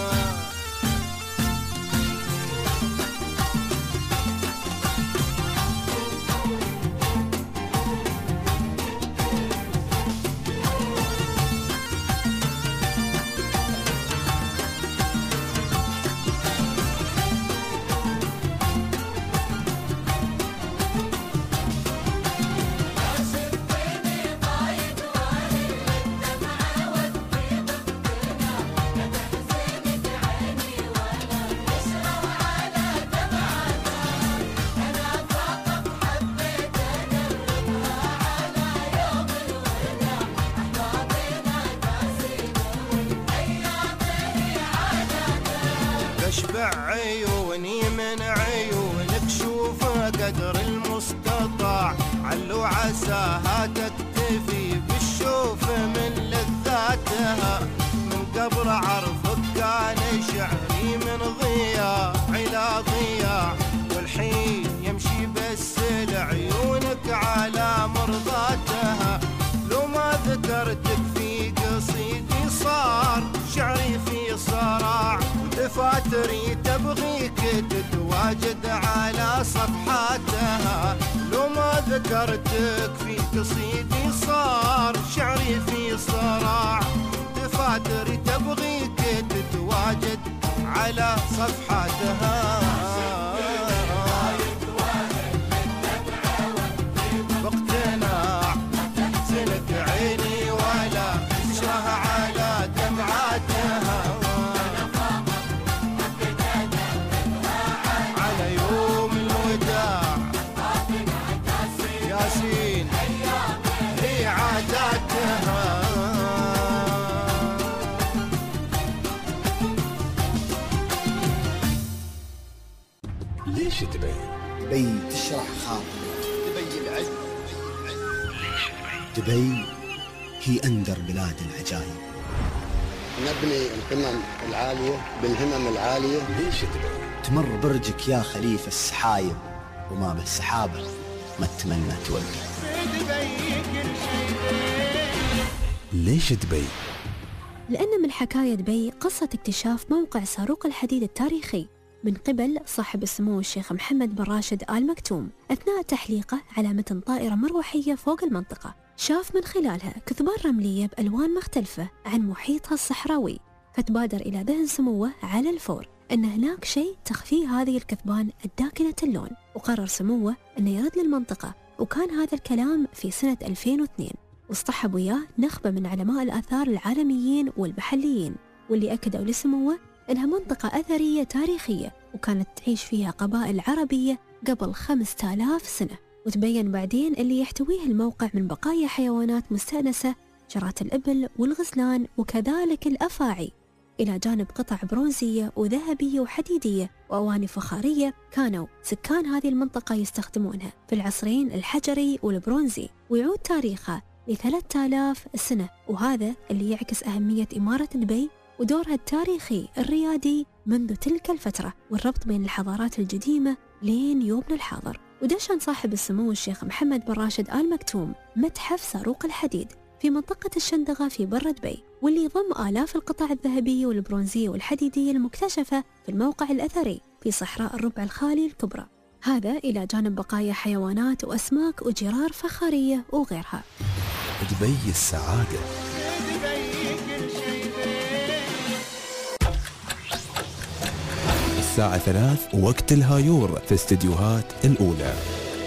اشبع عيوني من عيونك، شوف قدر المستطاع، علو عساها تكتفي بالشوف من لذاتها، من قبل عرفك كان شعري من ضياع إلى ضياع، والحين يمشي بس لعيونك على مرضاتها، لو ما ذكرتك في قصيدي صار شعري في صراع، دفاتري تبغيك تتواجد على صفحاتها، لو ما ذكرتك في قصيدي صار شعري في صراع، دفاتري تبغيك تتواجد على صفحاتها. باقتناع سنك عيني ولا تشره على دمعاتها، على يوم الوداع ياسين هي دبي هي أندر بلاد العجائب. نبني القمم العالية بالهمم العالية. ليش دبي؟ تمر برجك يا خليفة السحايب وما بالسحابة ما تتمنى توقع. ليش دبي؟ لأن من حكاية دبي قصة اكتشاف موقع صاروخ الحديد التاريخي من قبل صاحب السمو الشيخ محمد بن راشد آل مكتوم أثناء تحليقه على متن طائرة مروحية فوق المنطقة، شاف من خلالها كثبان رملية بألوان مختلفة عن محيطها الصحراوي، فتبادر إلى ذهن سموه على الفور أن هناك شيء تخفيه هذه الكثبان الداكنة اللون، وقرر سموه أنه يرد للمنطقة. وكان هذا الكلام في سنة 2002، واصطحب وياه نخبة من علماء الآثار العالميين والمحليين، واللي أكدوا لسموه أنها منطقة أثرية تاريخية وكانت تعيش فيها قبائل عربية قبل 5000 سنة. وتبين بعدين اللي يحتويه الموقع من بقايا حيوانات مستأنسة، جرات الإبل والغزلان وكذلك الأفاعي، إلى جانب قطع برونزية وذهبية وحديدية وأواني فخارية كانوا سكان هذه المنطقة يستخدمونها في العصرين الحجري والبرونزي، ويعود تاريخها ل3000 سنة. وهذا اللي يعكس أهمية إمارة دبي ودورها التاريخي الريادي منذ تلك الفترة، والربط بين الحضارات القديمة لين يومنا الحاضر. ودشن صاحب السمو الشيخ محمد بن راشد آل مكتوم متحف صاروخ الحديد في منطقة الشندقة في بر دبي، واللي يضم آلاف القطع الذهبية والبرونزية والحديدية المكتشفة في الموقع الأثري في صحراء الربع الخالي الكبرى، هذا إلى جانب بقايا حيوانات وأسماك وجرار فخارية وغيرها. دبي السعادة. الساعة 3 وقت الهايور في استديوهات الأولى.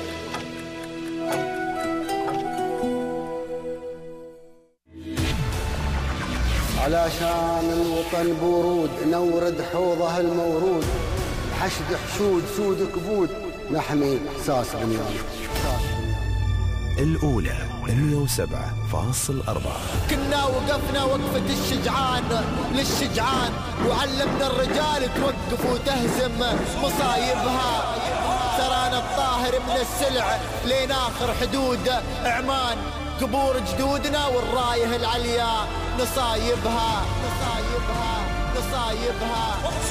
علشان الوطن بورود نورد حوضه المورود، حشد حشود سود كبود نحمي إحساس بنيان. الأولى 107.4. كنا وقفنا وقفة الشجعان للشجعان، وعلمنا الرجال توقف وتهزم مصايبها. ترانا الطاهر من السلع لين آخر حدود عمان، قبور جدودنا والرايه العليا نصايبها نصايبها نصايبها.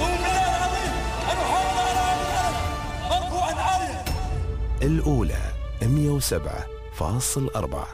الأولى 107.4.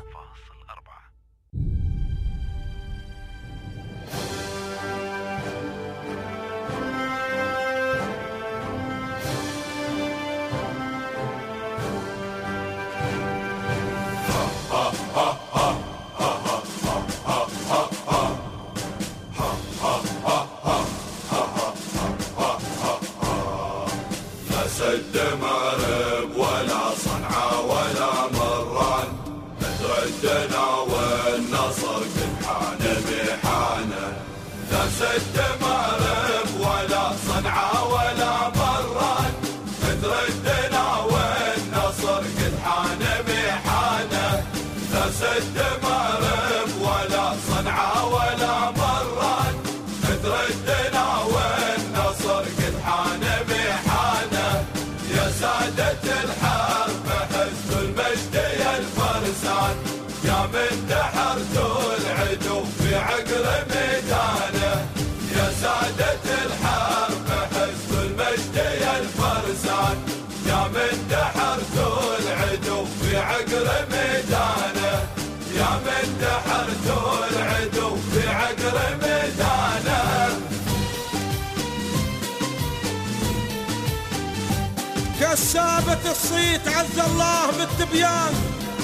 كسابة الصيت عز الله بالتبيان،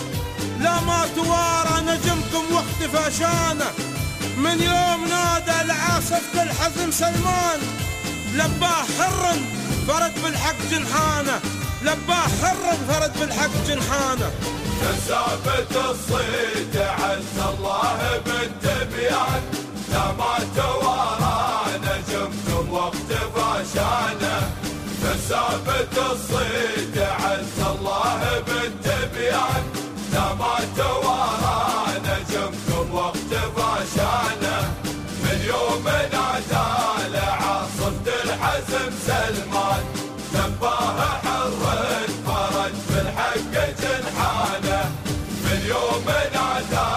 لا ما توارى نجمكم واختفى شانه. من يوم نادى العاصفة الحزم سلمان، لباه حر فرد بالحق جنحانه، لباه حر فرد بالحق جنحانه. كسابة الصيت عز الله بالتبيان، لا ما توارى نجمكم واختفى شانه. كسابة الصيت عز الله بالتبيان، لا ما توارى نجمكم واختفى شانه. من يوم نادى لعاصفة الحزم سلمان، لباه حر فرد بالحق جنحانه. من يوم نادى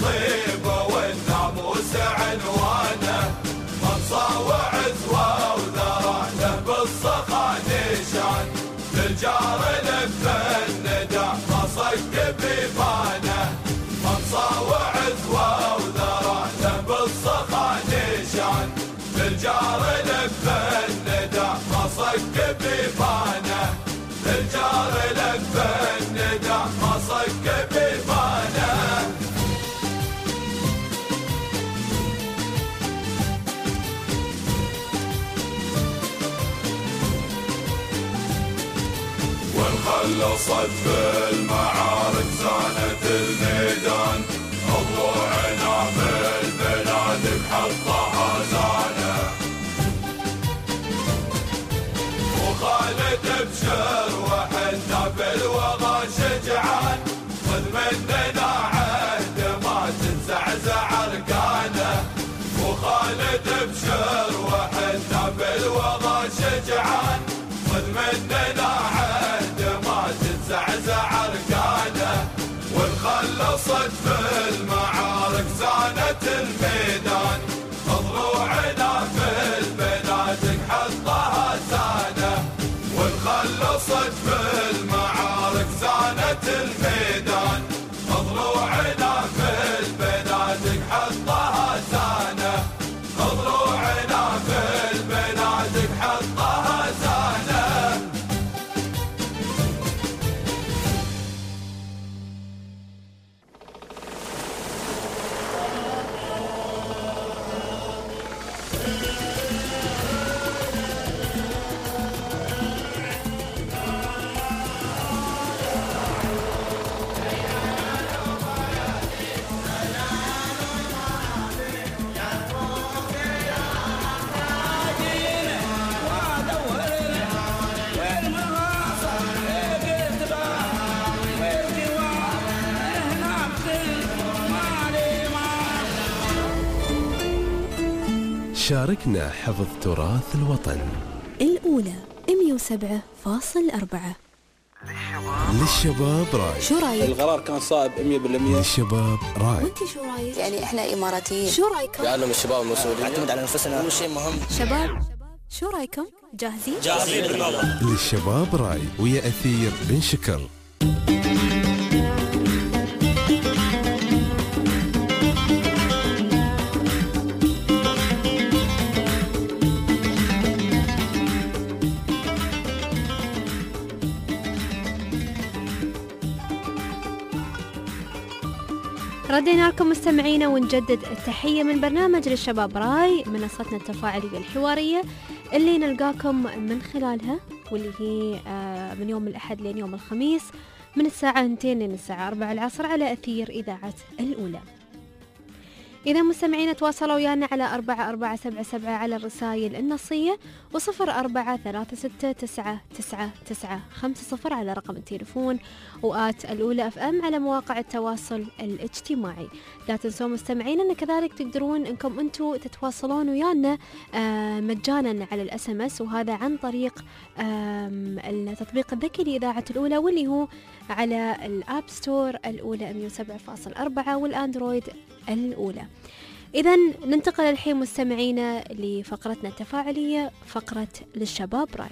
الطيبة والناموس عنوانه منصة وعزوة وذراته بالسخا نشان للجار لف الندى مصك بيبانه منصة وعزوة وذراته بالسخا نشان للجار لف الندى مصك بيبانه للجار لف الندى مصك بيبانه وانخلصت بالمعارك زانت الميدان ضلوعنا بالبلاد بحطها زانه وخالد بشر وحنا بالوغى شجعان خذ مننا عهد ما تنزعزع اركانه وخالد بشر وحنا بالوغى شجعان خذ مننا عهد ما تنزعزع اركانه وانخلصت بالمعارك زانت الميدان ضلوعنا في البنادق حطها زانه وانخلصت بالمعارك زانت الميدان ضلوعنا في البنادق حطها زانه ضلوعنا في البنادق حطها زانه شاركنا حفظ تراث الوطن. الأولى 107.4 للشباب راي. شو رايك؟ القرار كان صائب 100%. للشباب راي. وانت شو رايك؟ يعني احنا اماراتيين، شو رايكم؟ يعلم الشباب المسؤولين نعتمد على نفسنا، هو شيء مهم. شباب شو رايكم؟ جاهزين؟ جاهزين بالله. للشباب راي ويا أثير بن شكر. ردينا لكم مستمعينا ونجدد التحية من برنامج للشباب راي، منصتنا التفاعلية الحوارية اللي نلقاكم من خلالها، واللي هي من يوم الأحد لين يوم الخميس من الساعة 2 لين الساعة 4 العصر على أثير إذاعة الأولى. إذا مستمعين تواصلوا ويانا على 4477 على الرسائل النصية و0436999950 على رقم التليفون وآت الأولى FM على مواقع التواصل الاجتماعي. لا تنسوا مستمعين أن كذلك تقدرون أنكم أنتوا تتواصلون ويانا مجانا على الSMS، وهذا عن طريق التطبيق الذكي لإذاعة الأولى واللي هو على الآب ستور الأولى 107.4 والأندرويد الأولى. إذن ننتقل الحين مستمعينا لفقرتنا التفاعلية، فقرة للشباب راي.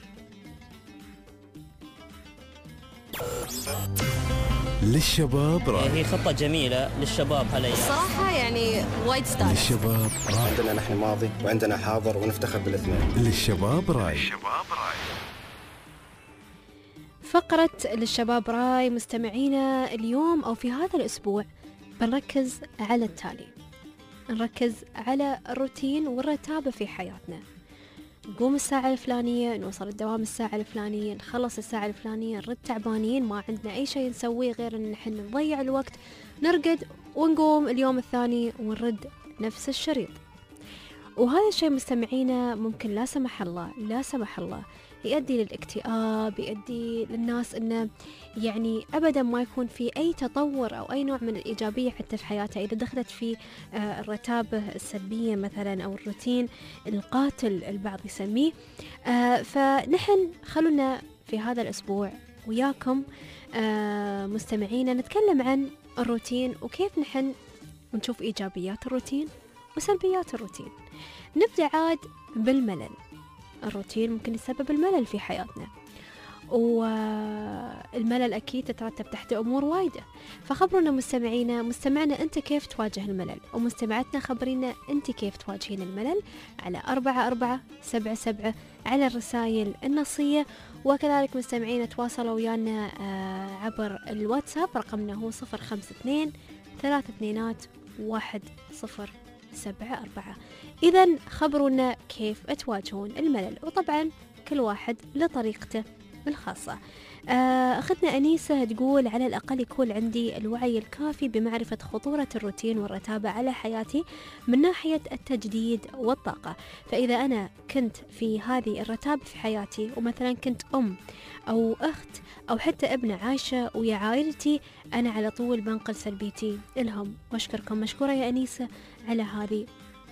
للشباب راي هي خطة جميلة للشباب هلأ صراحة يعني وايد ستايل. للشباب راي. عندنا نحن ماضي وعندنا حاضر ونفتخر بالاثنين. للشباب راي. فقرة للشباب راي مستمعينا اليوم أو في هذا الأسبوع بنركز على التالي. نركز على الروتين والرتابة في حياتنا. نقوم الساعة الفلانية، نوصل الدوام الساعة الفلانية، نخلص الساعة الفلانية، نرد تعبانين ما عندنا أي شيء نسويه غير أن نحن نضيع الوقت، نرقد ونقوم اليوم الثاني ونرد نفس الشريط. وهذا الشيء مستمعينا ممكن لا سمح الله يؤدي للاكتئاب، يؤدي للناس انه يعني ابدا ما يكون في اي تطور او اي نوع من الايجابيه حتى في حياتها اذا دخلت في الرتابه السلبيه مثلا او الروتين القاتل البعض يسميه. فنحن خلونا في هذا الاسبوع وياكم مستمعينا نتكلم عن الروتين وكيف نحن ونشوف إيجابيات الروتين وسلبيات الروتين. نبدأ عاد بالملل. الروتين ممكن يسبب الملل في حياتنا، والملل أكيد تترتب تحت أمور وايدة. فخبرونا مستمعنا أنت كيف تواجه الملل، ومستمعتنا خبرينا أنت كيف تواجهين الملل على 4477 على الرسائل النصية. وكذلك مستمعينا تواصلوا ويانا عبر الواتساب، رقمنا هو 052 321 إذن خبرونا كيف تواجهون الملل، وطبعا كل واحد لطريقته الخاصة. أخذنا أنيسة تقول على الأقل يكون عندي الوعي الكافي بمعرفة خطورة الروتين والرتابة على حياتي من ناحية التجديد والطاقة. فإذا أنا كنت في هذه الرتابة في حياتي، ومثلا كنت أم أو أخت أو حتى ابنة عايشة ويا عائلتي، أنا على طول بنقل سلبيتي لهم. وأشكركم مشكورة يا أنيسة على هذه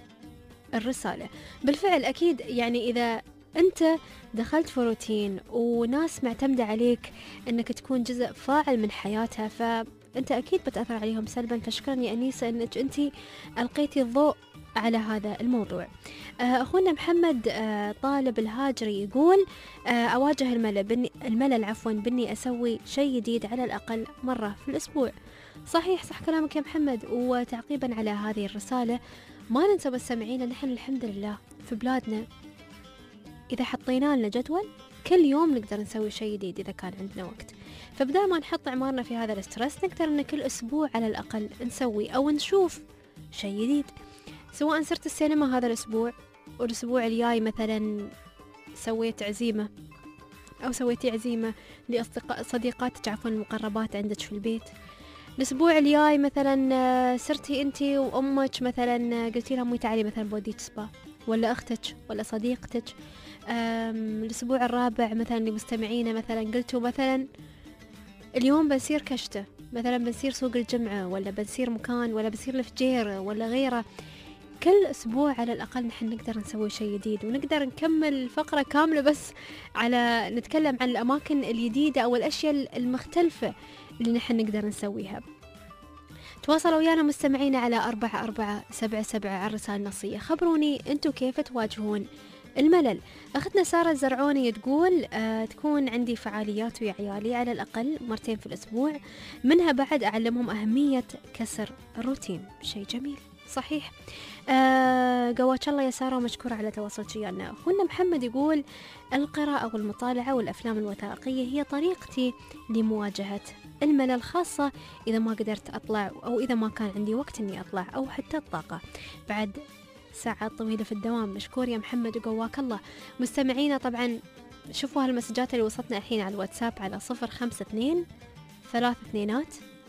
الرسالة. بالفعل أكيد يعني إذا أنت دخلت في روتين وناس معتمدة عليك أنك تكون جزء فاعل من حياتها، فأنت أكيد بتأثر عليهم سلبا. فشكرا يا أنيسة أنك أنت ألقيتي الضوء على هذا الموضوع. أخونا محمد طالب الهاجري يقول أواجه الملل بإني أسوي شيء جديد على الأقل مرة في الأسبوع. صحيح، صح كلامك يا محمد. وتعقيبا على هذه الرسالة، ما ننسى مستمعينا نحن الحمد لله في بلادنا إذا حطينا لنا جدول كل يوم نقدر نسوي شيء جديد إذا كان عندنا وقت. فبدال ما نحط عمارنا في هذا الاسترس، نقدر أن كل أسبوع على الأقل نسوي أو نشوف شيء جديد. سواء صرت السينما هذا الأسبوع، والأسبوع الجاي مثلا سويت عزيمة أو سويتي عزيمة لصديقاتك المقربات عندك في البيت. الأسبوع الجاي مثلا صرتي أنتي وأمك مثلا قلتي لها أمي تعالي مثلا بوديك سبا، ولا أختك ولا صديقتك. الأسبوع الرابع مثلا لمستمعينا مثلا قلتوا مثلا اليوم بنسير كشتة، مثلا بنسير سوق الجمعة، ولا بنسير مكان، ولا بنسير الفجير ولا غيره. كل أسبوع على الأقل نحن نقدر نسوي شيء جديد، ونقدر نكمل فقرة كاملة بس على نتكلم عن الأماكن الجديدة أو الأشياء المختلفة اللي نحن نقدر نسويها. تواصلوا ويانا مستمعين على 4477 على الرسالة النصية. خبروني أنتوا كيف تواجهون الملل. أختنا سارة الزرعوني تقول تكون عندي فعاليات ويا عيالي على الأقل مرتين في الأسبوع، منها بعد أعلمهم أهمية كسر الروتين. شيء جميل، صحيح. قواك الله يا سارة، ومشكورة على تواصلك ويانا. أخونا محمد يقول القراءة والمطالعة والأفلام الوثائقية هي طريقتي لمواجهة الملل، خاصة إذا ما قدرت أطلع أو إذا ما كان عندي وقت إني أطلع أو حتى الطاقة بعد ساعات طويلة في الدوام. مشكور يا محمد وقواك الله. مستمعينا طبعا شوفوا هالمسجات اللي وصلتنا الحين على الواتساب على 052 321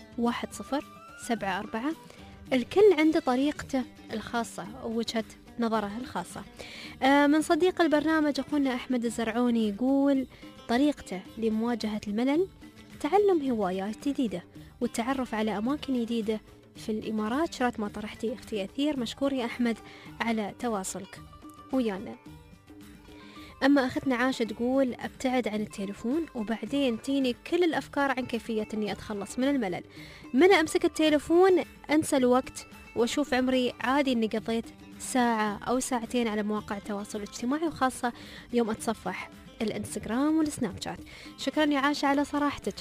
1074. الكل عنده طريقته الخاصة ووجهة نظره الخاصة. من صديق البرنامج أخونا أحمد الزرعوني يقول طريقته لمواجهة الملل تعلم هوايات جديدة والتعرف على أماكن جديدة في الإمارات. شرات ما طرحتي أختي أثير. مشكور يا أحمد على تواصلك ويانا. أما أختنا عاشة تقول أبتعد عن التليفون وبعدين تيني كل الأفكار عن كيفية أني أتخلص من الملل. من أمسك التليفون أنسى الوقت وأشوف عمري عادي أني قضيت ساعة أو ساعتين على مواقع التواصل الاجتماعي، وخاصة يوم أتصفح الانستغرام والسناب شات. شكرا يا عاشة على صراحتك.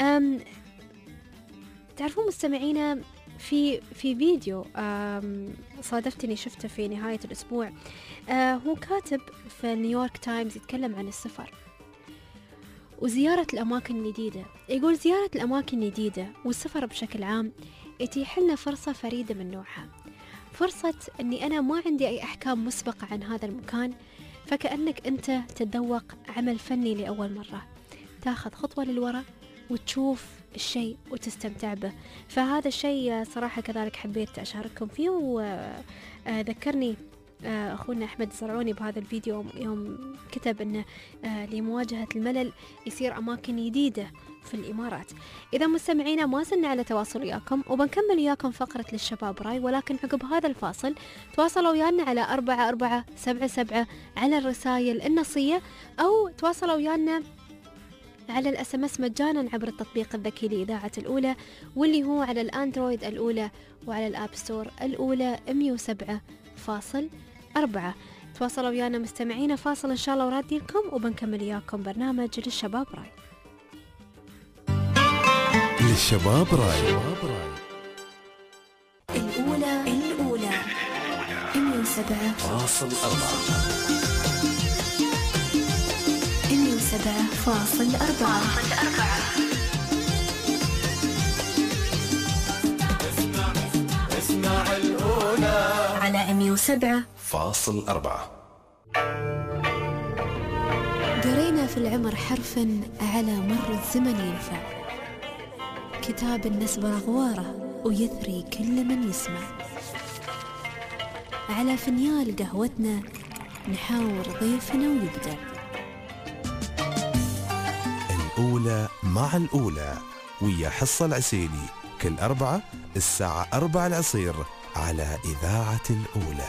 تعرفون مستمعينا في فيديو صادفتني شفته في نهاية الأسبوع، هو كاتب في نيويورك تايمز يتكلم عن السفر وزيارة الأماكن الجديدة. يقول زيارة الأماكن الجديدة والسفر بشكل عام يتيح لنا فرصة فريدة من نوعها، فرصة أني أنا ما عندي أي أحكام مسبقة عن هذا المكان، فكأنك أنت تتذوق عمل فني لأول مرة، تاخذ خطوة للوراء وتشوف الشيء وتستمتع به. فهذا الشيء صراحة كذلك حبيت أشارككم فيه، وذكرني أخونا أحمد الزرعوني بهذا الفيديو يوم كتب أنه لمواجهة الملل يصير أماكن جديدة في الإمارات. إذا مستمعينا ما زلنا على تواصل وياكم، وبنكمل وياكم فقرة للشباب راي، ولكن عقب هذا الفاصل تواصلوا ويانا على 4477 على الرسائل النصية، أو تواصلوا ويانا على الاس ام اس مجانا عبر التطبيق الذكي لإذاعة الأولى، واللي هو على الأندرويد الأولى وعلى الآب ستور الأولى 107.4. تواصلوا ويانا مستمعينا، فاصل إن شاء الله ورادينكم وبنكمل إياكم برنامج للشباب راي. للشباب راي الأولى 107.4 اسمع الأولى على 107.4. قرينا في العمر حرفا على مر الزمن ينفع، كتاب النسب أغواره ويثري كل من يسمع. على فنيال قهوتنا نحاور ضيفنا ويبدع. الأولى مع الأولى ويا حصة العسيلي كل أربعة الساعة 4 العصير على إذاعة الأولى.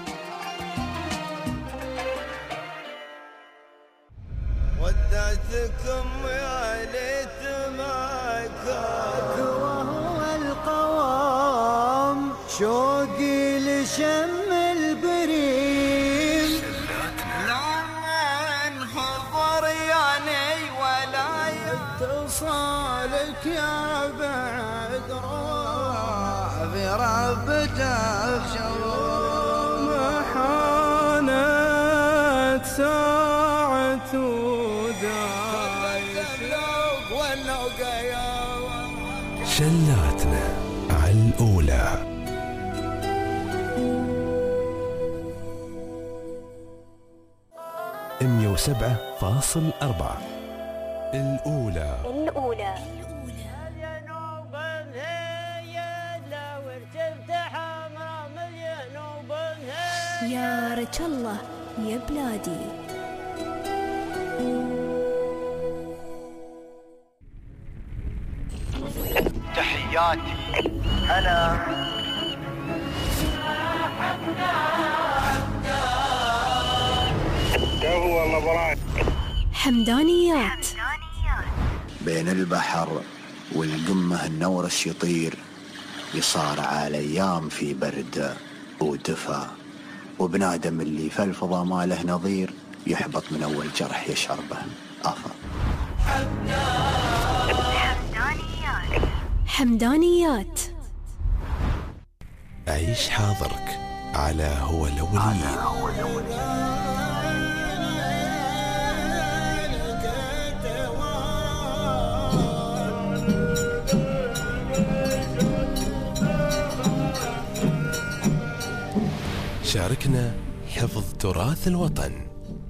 ودعتكم يا ليت ما كان وهو القوام، شوقي لشم البريم لمن حضر ياني ولا يتصالك يا بعد روح في ربته شوم حانت ساعة شلاتنا على الأولى. مية 107.4 الأولى. يا رج الله يا بلادي. تحياتي أنا حمدانيات. بين البحر والقمة النورش يطير، يصارع الأيام في برد ودفا، وبنادم اللي فالفضا ما له نظير، يحبط من أول جرح يشعر به أفا. حمدانيات. عيش حاضرك على هو الأولين. شاركنا حفظ تراث الوطن.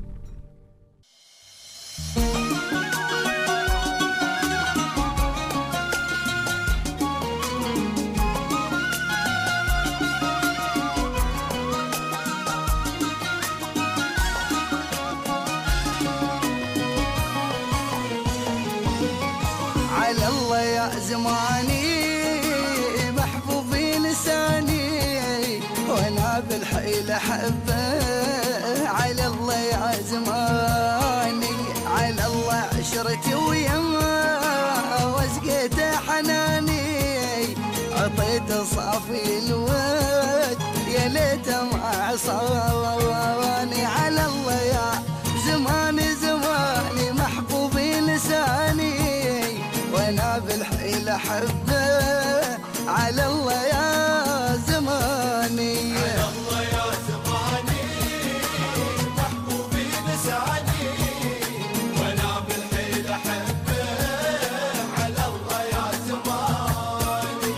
على الله يا زماني محفوظي لساني وانا بالحيل احبه. على الله يا زماني، على الله عشرتي ويما وسقيته حناني، عطيته صافي الود يا ليته ما عصاني. على الله يا زماني زماني محفوظي لساني وانا بالحيل احبه. على الله يا زماني، على الله يا زماني محبوبي لساني وانا بالحيل احبه. على الله يا زماني.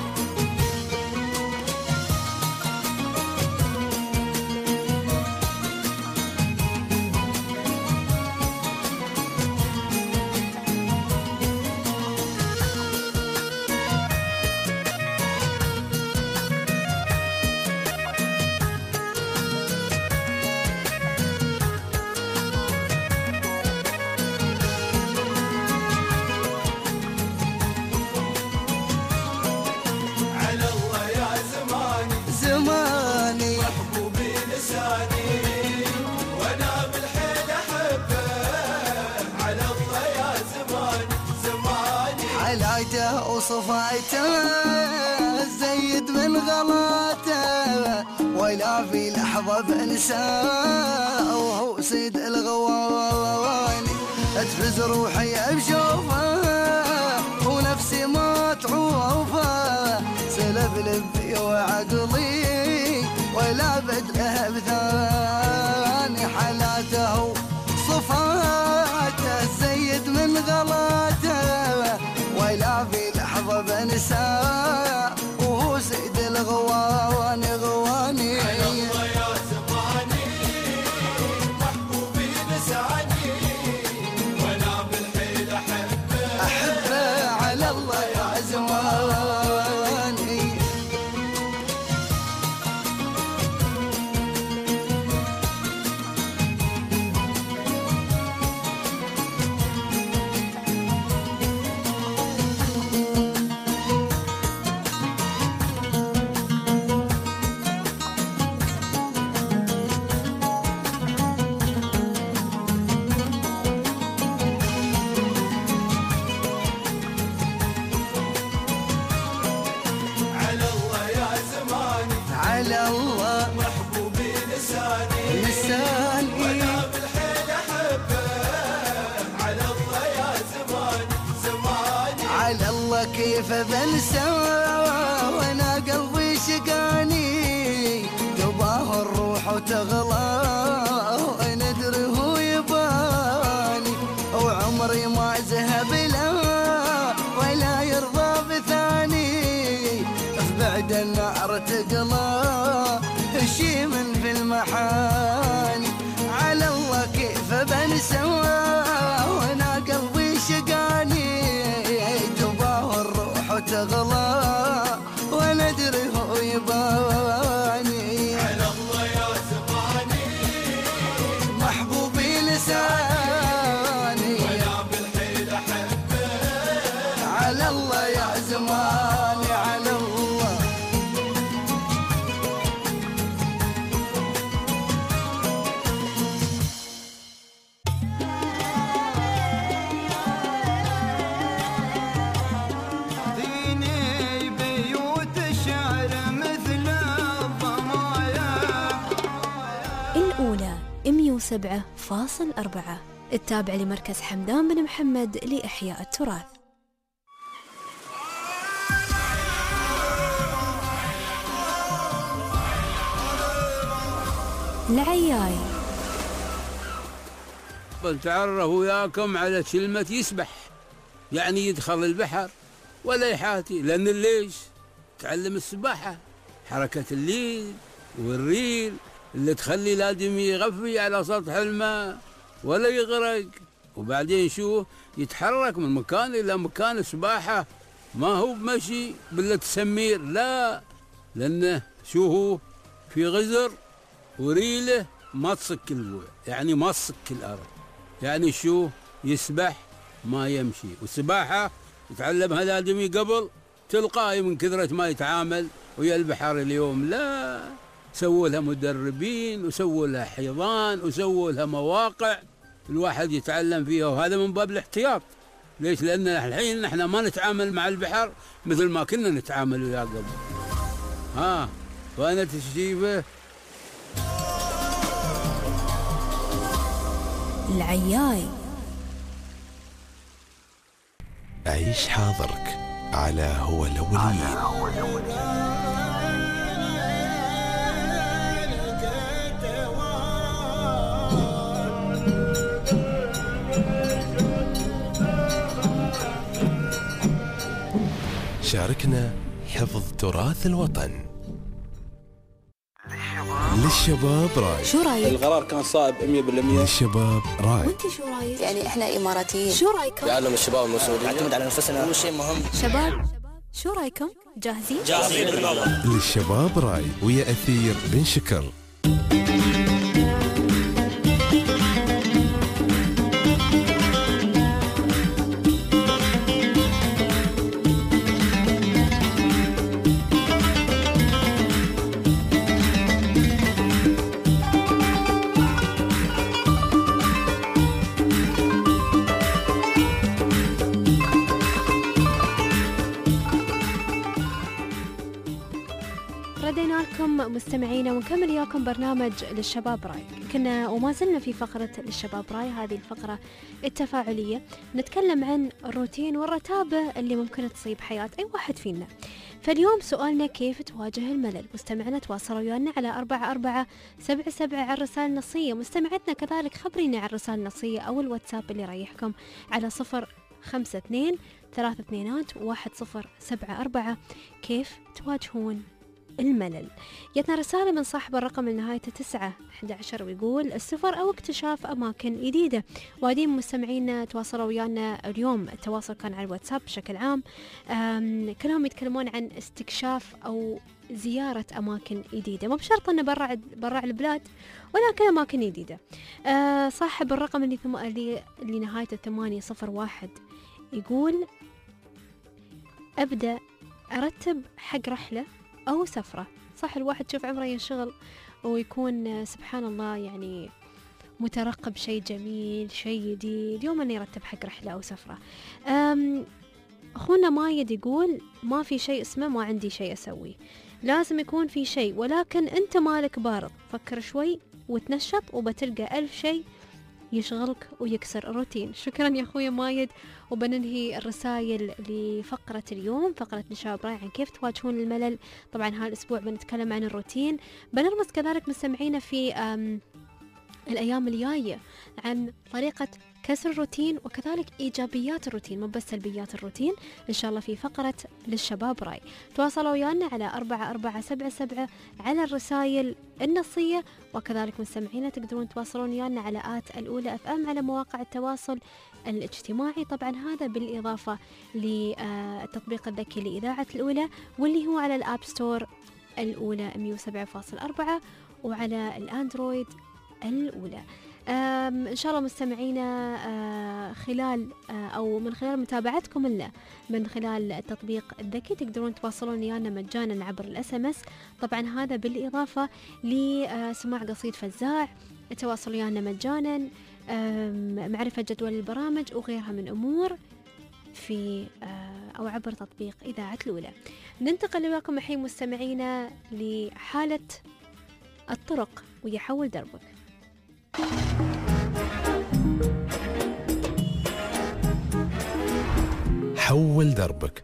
وصفايته زيد من غلاته ولا في لحظة بنساه وهو سيد الغواني تفز روحي بشوفه ونفسي ما تعوفه سلب لبي وعقلي ولا بدله بثاني حالاته صفاته زيد من غلاته ولا في لحظة بنساه وهو سيد الغواني غواني الله يا زماني محبوبي لساني وانا بالحيل احبه على الله يا زماني على الله محبوبي لساني وانا بالحيل احبه على الله يا زماني على الله كيف بنسى وانا قلبي شقاني تباه الروح وتغلى وندري هو يباني وعمري ما ذهب له ولا يرضى بثاني بعد النار تقلى هشيم في المحاني على الله كيف بنسى وانا قلبي شقاني تباه الروح وتغلى وندري هو يباني على الله يا زماني محبوبي لساني وانا بالحيل احبه على الله يا زماني على الله ديني بيوت الشعر مثل الضمايا الأولى 107.4 التابع لمركز حمدان بن محمد لإحياء التراث. العياي بنتعرف وياكم على كلمة يسبح، يعني يدخل البحر ولا يحاتي، لأن ليش؟ تعلم السباحة، حركة الليل والريل اللي تخلي الآدمي يغفي على سطح الماء ولا يغرق، وبعدين شو يتحرك من مكان إلى مكان. سباحة ما هو بمشي بالتسمير، لا، لأنه شو هو في غزر وريله ما تصك البوع، يعني ما تصك الأرض، يعني شو يسبح ما يمشي. والسباحة يتعلمها الآدمي قبل تلقائي من كثرة ما يتعامل ويا البحر اليوم، لا، سووا لها مدربين وسووا لها حيضان وسووا لها مواقع الواحد يتعلم فيها، وهذا من باب الاحتياط. ليش؟ لأن الحين نحن ما نتعامل مع البحر مثل ما كنا نتعامل وياه قبل. فأنا تشجيبه العياي. عيش حاضرك على هو الأولين. شاركنا حفظ تراث الوطن. للشباب راي. شو رايك؟ القرار كان صائب 100%. للشباب راي. وانت شو رايك؟ يعني احنا اماراتيين، شو رايكم؟ يعلم الشباب المسؤولين نعتمد على نفسنا، هو شيء مهم. شباب شو رايكم؟ جاهزين؟ جاهزين. للشباب راي ويا أثير بن شكر. بكم مستمعينا، ونكمل وياكم برنامج للشباب راي. كنا وما زلنا في فقرة للشباب راي، هذه الفقرة التفاعلية نتكلم عن الروتين والرتابة اللي ممكن تصيب حياة أي واحد فينا. فاليوم سؤالنا كيف تواجه الملل؟ مستمعنا تواصلوا ويانا على 4477 على الرسالة النصية. مستمعتنا كذلك خبرينا على الرسالة النصية أو الواتساب اللي يريحكم على 052-32-1074 كيف تواجهون الملل. جتنا رسالة من صاحب الرقم النهاية 911 ويقول السفر أو اكتشاف أماكن جديدة. وادين مستمعينا تواصلوا ويانا اليوم، التواصل كان على الواتساب بشكل عام، كلهم يتكلمون عن استكشاف أو زيارة أماكن جديدة، مو بشرط أنه برا البلاد، ولكن أماكن جديدة. صاحب الرقم اللي نهايته 801 يقول أبدأ أرتب حق رحلة أو سفرة. صح الواحد تشوف عمره ينشغل ويكون سبحان الله يعني مترقب شيء جميل شيء جديد، يوم أن يرتب حق رحلة أو سفرة. أخونا مايد يقول ما في شيء اسمه ما عندي شيء أسويه، لازم يكون في شيء، ولكن أنت مالك بارض، فكر شوي وتنشط وبتلقى 1000 شيء يشغلك ويكسر الروتين. شكرا يا أخويا مايد. وبننهي الرسائل لفقرة اليوم، فقرة للشباب راي عن كيف تواجهون الملل. طبعا هالأسبوع بنتكلم عن الروتين، بنرمز كذلك مستمعينا في الأيام الجاية عن طريقة كسر الروتين وكذلك إيجابيات الروتين، مو بس سلبيات الروتين، إن شاء الله في فقرة للشباب راي. تواصلوا ويانا على 4477 على الرسائل النصية، وكذلك مستمعينا تقدرون تواصلون ويانا على الأولى FM على مواقع التواصل الاجتماعي. طبعا هذا بالإضافة للتطبيق الذكي لإذاعة الأولى، واللي هو على الآب ستور الأولى 107.4 وعلى الأندرويد الأولى. إن شاء الله مستمعينا خلال أو من خلال متابعتكم لنا من خلال التطبيق الذكي تقدرون تواصلون ويانا مجانا عبر الSMS. طبعا هذا بالإضافة لسماع قصيد فزاع، التواصل ويانا مجانا، معرفة جدول البرامج وغيرها من أمور في أو عبر تطبيق إذاعة الأولى. ننتقل وياكم الحين مستمعينا لحالة الطرق ويحول دربك. حول دربك.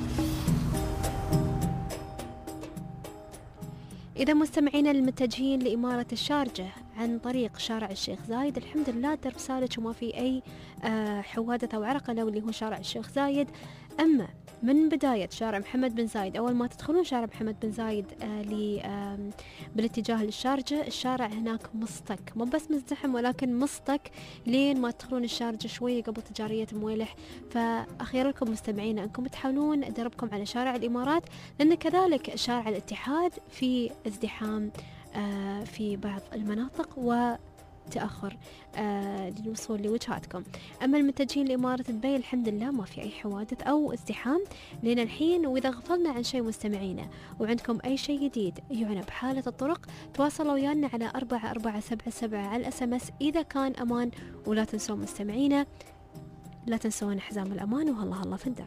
إذا مستمعينا المتجهين لإمارة الشارجة عن طريق شارع الشيخ زايد، الحمد لله درب سالك وما في أي حوادث أو عرقلة واللي هو شارع الشيخ زايد. أما من بداية شارع محمد بن زايد، أول ما تدخلون شارع محمد بن زايد بالاتجاه للشارجة، الشارع هناك مصطك، مو بس مزدحم ولكن مصطك لين ما تدخلون الشارجة شوية قبل تجارية مويلح. فأخير لكم مستمعينا أنكم تحاولون دربكم على شارع الإمارات، لأن كذلك شارع الاتحاد في ازدحام في بعض المناطق وتأخر للوصول لوجهاتكم. أما المتجهين لإمارة دبي الحمد لله ما في أي حوادث أو ازدحام لنا الحين. وإذا غفلنا عن شيء مستمعينا وعندكم أي شيء جديد يعنى بحالة الطرق، تواصلوا ويانا على 4477 على الSMS إذا كان أمان. ولا تنسون مستمعينا لا تنسون حزام الأمان، وهلا هلا في الدرب.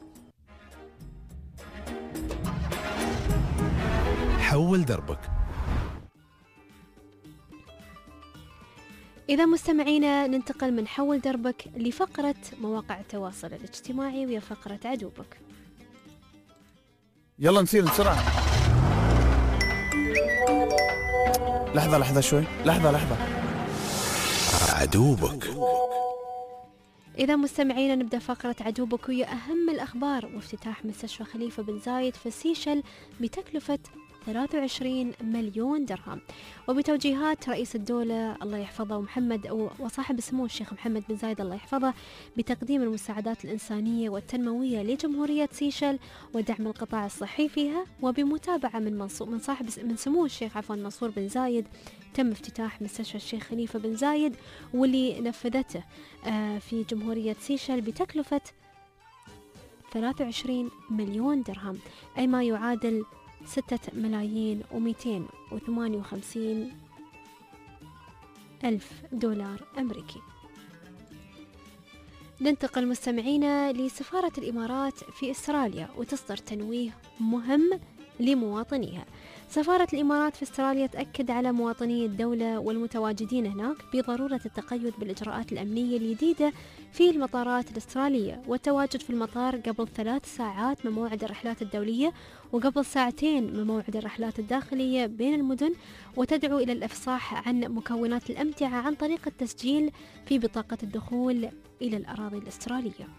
حول دربك. إذا مستمعينا ننتقل من حول دربك لفقرة مواقع التواصل الاجتماعي وهي فقرة عدوبك. يلا نسير بسرعة. لحظة شوي، لحظة. عدوبك. إذا مستمعينا نبدأ فقرة عدوبك وهي أهم الأخبار، وافتتاح مستشفى خليفة بن زايد في السيشل بتكلفة 23 مليون درهم، وبتوجيهات رئيس الدولة الله يحفظه وصاحب السمو الشيخ محمد بن زايد الله يحفظه بتقديم المساعدات الإنسانية والتنموية لجمهورية سيشل ودعم القطاع الصحي فيها، وبمتابعة من سمو الشيخ منصور بن زايد تم افتتاح مستشفى الشيخ خليفة بن زايد واللي نفذته في جمهورية سيشل بتكلفة 23 مليون درهم، أي ما يعادل 6,258,000 دولار أمريكي. ننتقل مستمعينا لسفارة الإمارات في أستراليا وتصدر تنويه مهم لمواطنيها. سفارة الإمارات في استراليا تأكد على مواطني الدولة والمتواجدين هناك بضرورة التقيد بالإجراءات الأمنية الجديدة في المطارات الأسترالية، والتواجد في المطار قبل 3 ساعات من موعد الرحلات الدولية وقبل 2 ساعات من موعد الرحلات الداخلية بين المدن، وتدعو إلى الإفصاح عن مكونات الأمتعة عن طريق التسجيل في بطاقة الدخول إلى الأراضي الأسترالية.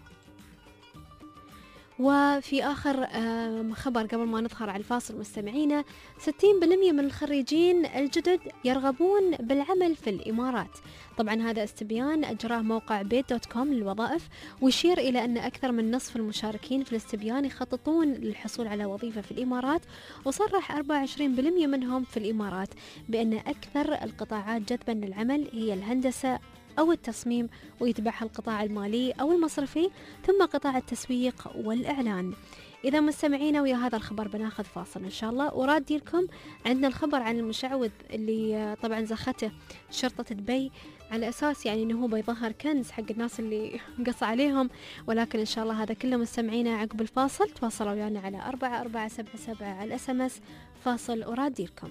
وفي آخر خبر قبل ما ندخل على الفاصل مستمعينا، 60% من الخريجين الجدد يرغبون بالعمل في الإمارات. طبعا هذا استبيان أجراه موقع bit.com للوظائف، ويشير إلى أن أكثر من نصف المشاركين في الاستبيان يخططون للحصول على وظيفة في الإمارات، وصرح 24% منهم في الإمارات بأن أكثر القطاعات جذبا للعمل هي الهندسة أو التصميم، ويتبعها القطاع المالي أو المصرفي، ثم قطاع التسويق والإعلان. إذا مستمعينا ويا هذا الخبر بناخذ فاصل إن شاء الله، ورادي لكم عندنا الخبر عن المشعوذ اللي طبعا زخته شرطة دبي على أساس يعني أنه هو بيظهر كنز حق الناس اللي قص عليهم، ولكن إن شاء الله هذا كله مستمعينا عقب الفاصل. تواصلوا ويانا على 4477 على الSMS. فاصل ورادي لكم.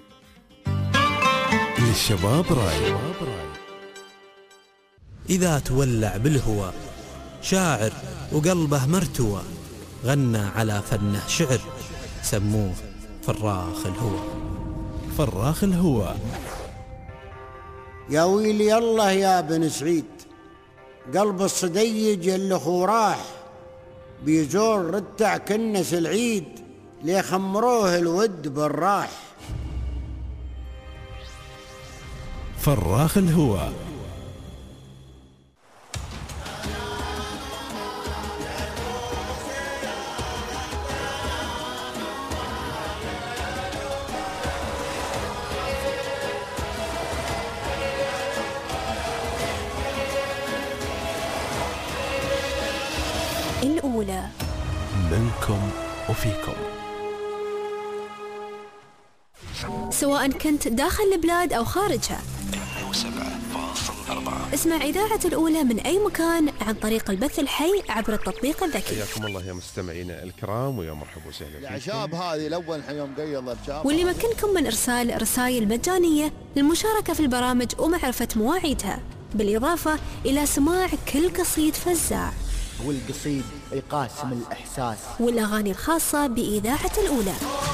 للشباب راي. إذا تولع بالهوى شاعر وقلبه مرتوى، غنى على فنه شعر، سموه فراخ الهوى. فراخ الهوى. يا ويلي الله يا بن سعيد، قلب الصديج اللي خوراح، بيزور رتع كنس العيد، ليخمروه الود بالراح. فراخ الهوى. الأولى منكم وفيكم. سواء كنت داخل البلاد أو خارجها، 107.4 اسمع إذاعة الأولى من أي مكان عن طريق البث الحي عبر التطبيق الذكي. حياكم الله يا مستمعينا الكرام، ويا مرحبا وسهلا فيكم. العشاب هذه الأول يوم قيض الشاب، واللي مكنكم من إرسال رسائل مجانية للمشاركة في البرامج ومعرفة مواعيدها، بالإضافة إلى سماع كل قصيد فزاع، والقصيد يقاسم الإحساس، والأغاني الخاصة بإذاعة الأولى.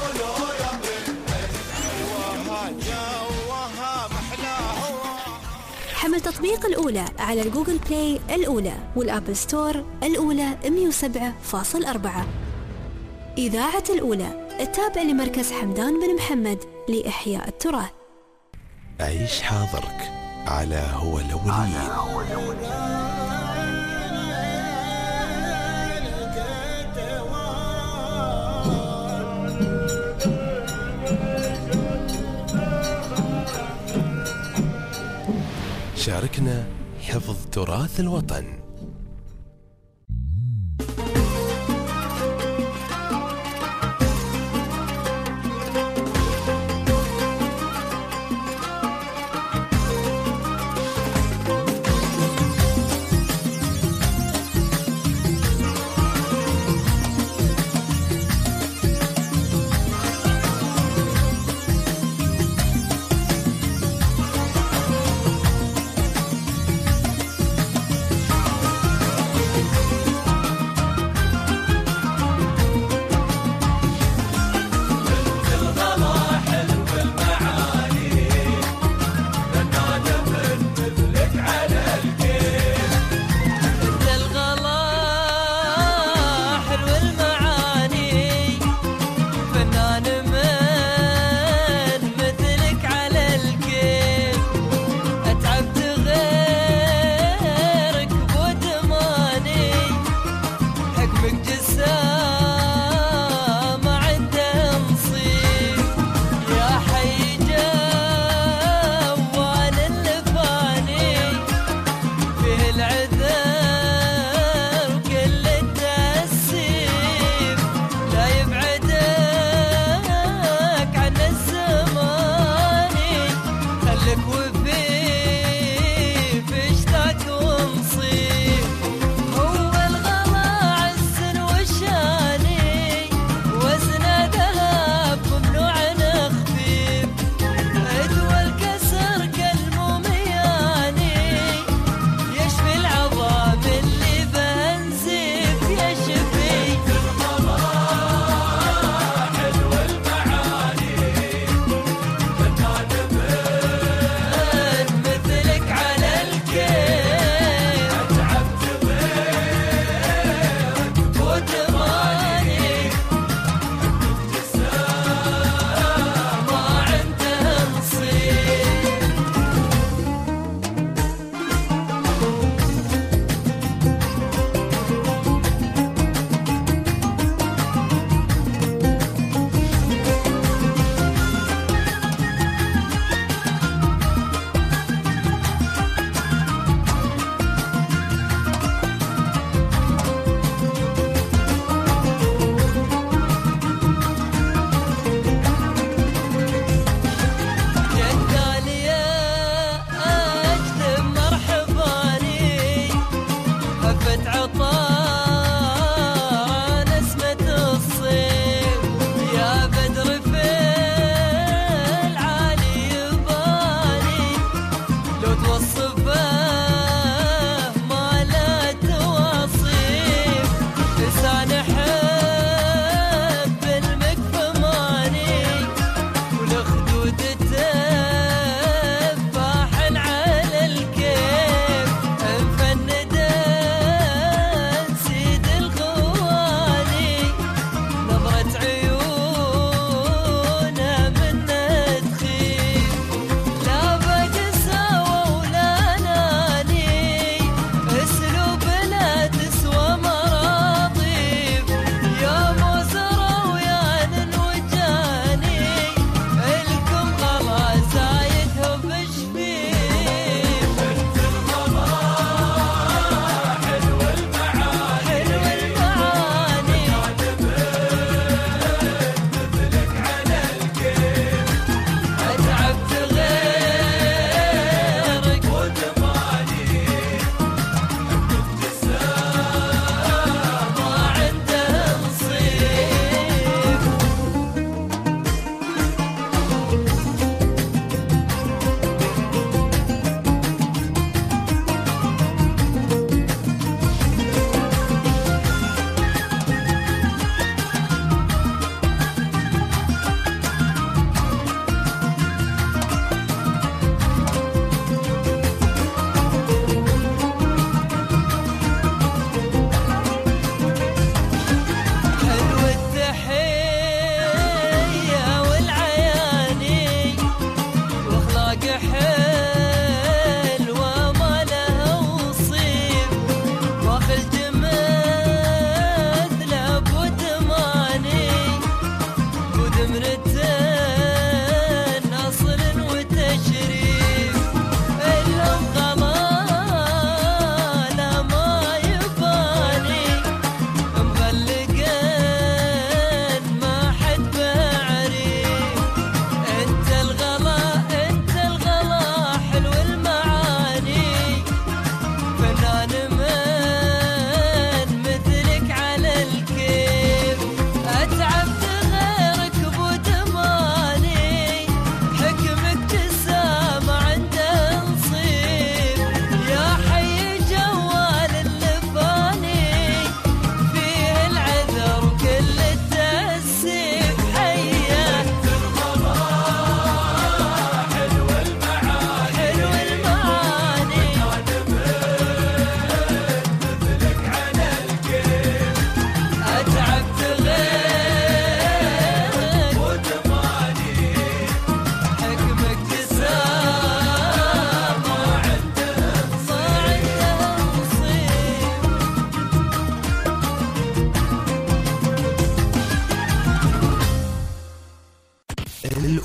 حمل تطبيق الأولى على الجوجل بلاي الأولى والأبل ستور الأولى 107.4. إذاعة الأولى التابع لمركز حمدان بن محمد لإحياء التراث. عيش حاضرك على هو الأولين. شاركنا حفظ تراث الوطن.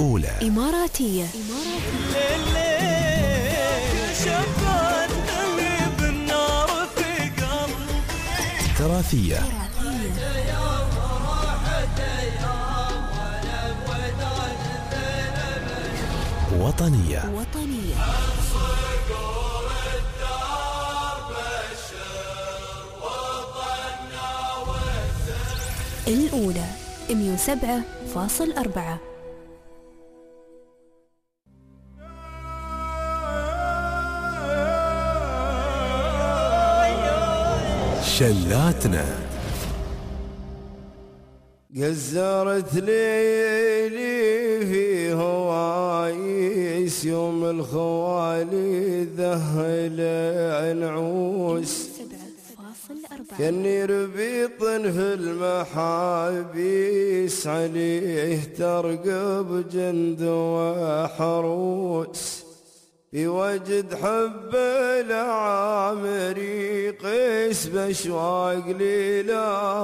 الأولى. إماراتية. تراثية. وطنية. الأولى 107.4. شلاتنا. قزرت ليلي في هوايس يوم الخوالي ذهل عنعوس كني ربيط في المحابيس عليه ترقب جند وحروس بوجد حب العامري قيس بشواق ليلة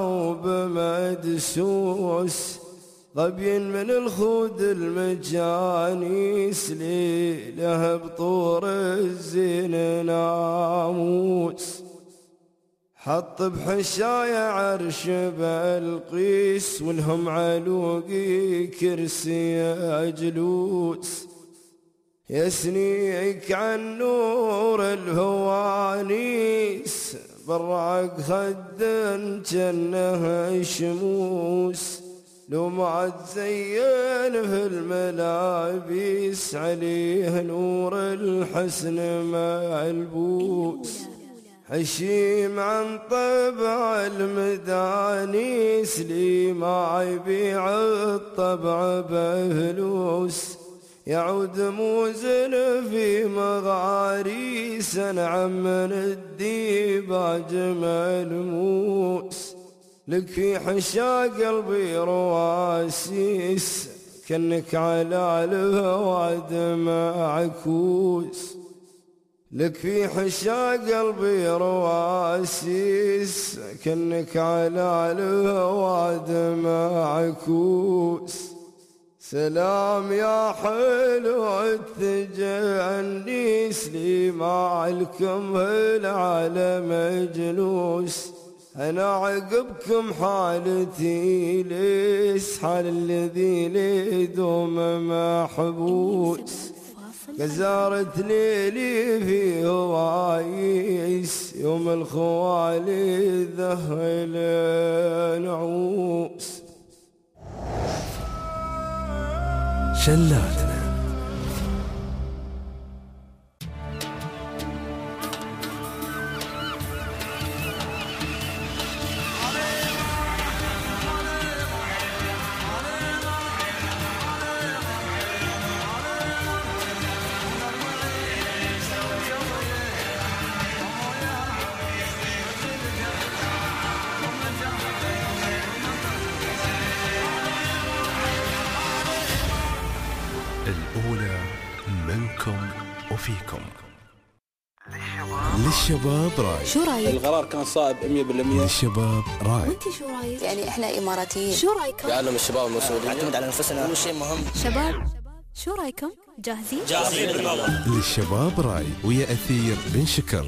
وبمدسوس ظبي من الخود المجانيس ليله بطور الزين ناموس حط بحشاية عرش بلقيس والهم علوقي كرسي جلوس يسنيك عن نور الهوانيس برعق خد جنه شموس لو ما تزين في الملابس عليه نور الحسن ملبوس حشيم عن طبع المدانيس لي ما يبيع الطبع بفلوس يعود موزن في مغاريس نعم من الديباج ملموس لك في حشا قلبي رواسيس كنك على الهوى دمعكوس لك في حشا قلبي رواسيس كنك على الهوى دمعكوس سلام يا حلو التجنيس لي مع الكمل على مجلوس أنا عقبكم حالتي ليس حال الذي ليدوم محبوس قزارت ليلي في هوايس يوم الخوالي ذهل نعوس شلاتنا. الأولى منكم وفيكم. للشباب راي. شو رايك؟ القرار كان صائب 100%. للشباب راي. وانت شو رايك؟ يعني احنا اماراتيين، شو رايكم؟ يعلم الشباب المسؤولين نعتمد على نفسنا، هو شيء مهم. شباب شو رايكم؟ جاهزين؟ جاهزين بالله. للشباب راي ويا أثير بن شكر.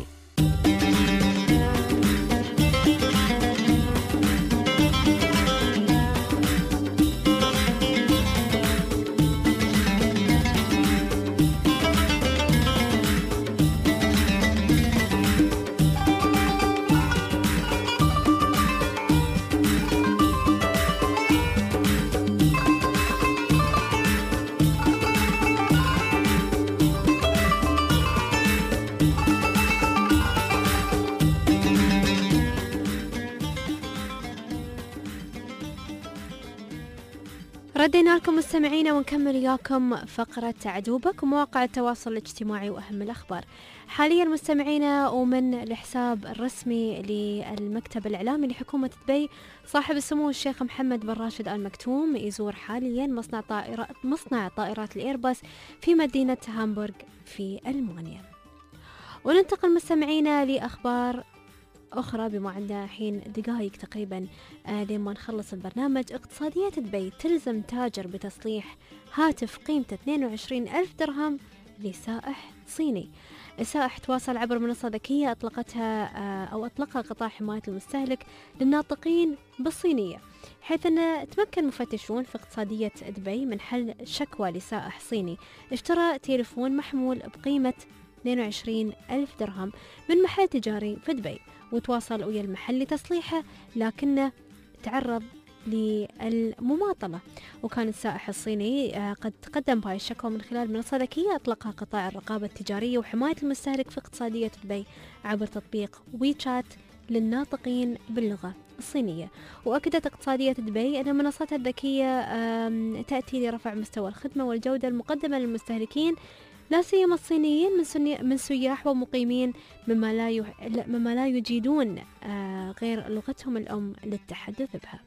ردينا لكم مستمعينا ونكمل وياكم فقرة عدوبك ومواقع التواصل الاجتماعي وأهم الأخبار. حاليا مستمعينا ومن الحساب الرسمي للمكتب الإعلامي لحكومة دبي صاحب السمو الشيخ محمد بن راشد آل مكتوم يزور حاليا مصنع طائرات الإيرباص في مدينة هامبورغ في ألمانيا. وننتقل مستمعينا لأخبار أخرى بما عندنا الحين دقائق تقريبا لما نخلص البرنامج. اقتصادية دبي تلزم تاجر بتصليح هاتف قيمته 22,000 درهم لسائح صيني. السائح تواصل عبر منصة ذكية أطلقها قطاع حماية المستهلك للناطقين بالصينية، حيث أن تمكن مفتشون في اقتصادية دبي من حل شكوى لسائح صيني اشترى تليفون محمول بقيمة 22,000 درهم من محل تجاري في دبي، وتواصل ويا المحل لتصليحه لكنه تعرض للمماطلة. وكان السائح الصيني قد تقدم بهاي الشكوى من خلال منصة ذكية أطلقها قطاع الرقابة التجارية وحماية المستهلك في اقتصادية دبي عبر تطبيق ويتشات للناطقين باللغة الصينية. وأكدت اقتصادية دبي أن منصتها الذكية تأتي لرفع مستوى الخدمة والجودة المقدمة للمستهلكين، لا سيما الصينيين من سياح ومقيمين مما لا يجيدون غير لغتهم الأم للتحدث بها.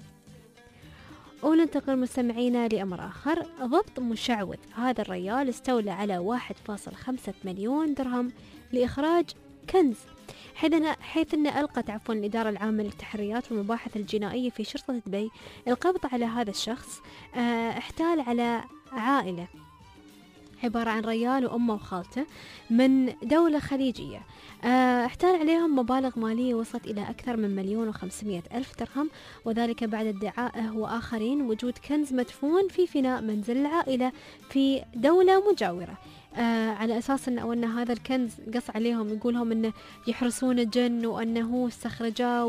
وننتقل مستمعينا لأمر آخر. ضبط مشعوذ، هذا الرجال استولى على 1.5 مليون درهم لإخراج كنز، حيث أن ألقت الإدارة العامة للتحريات والمباحث الجنائية في شرطة دبي القبض على هذا الشخص. احتال على عائلة عبارة عن رجال وأمه وخالته من دولة خليجية، احتال عليهم مبالغ مالية وصلت إلى أكثر من 1,500,000 درهم، وذلك بعد ادعائه وآخرين وجود كنز مدفون في فناء منزل العائلة في دولة مجاورة، على أساس أن هذا الكنز قص عليهم، يقولهم أنه يحرسون الجن وأنه استخرجاه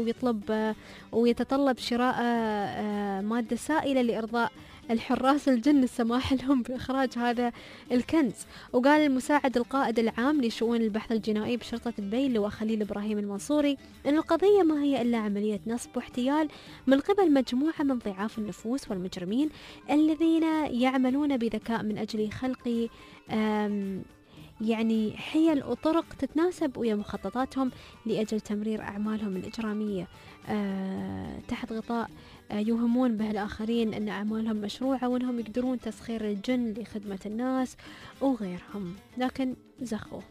ويتطلب شراء مادة سائلة لإرضاء الحراس الجن السماح لهم بإخراج هذا الكنز. وقال المساعد القائد العام لشؤون البحث الجنائي بشرطة دبي اللي هو خليل إبراهيم المنصوري أن القضية ما هي إلا عملية نصب واحتيال من قبل مجموعة من ضعاف النفوس والمجرمين الذين يعملون بذكاء من أجل خلق حيل وطرق تتناسب ويا مخططاتهم لأجل تمرير أعمالهم الإجرامية تحت غطاء يوهمون به الآخرين أن أعمالهم مشروعة وأنهم يقدرون تسخير الجن لخدمة الناس وغيرهم، لكن زخوه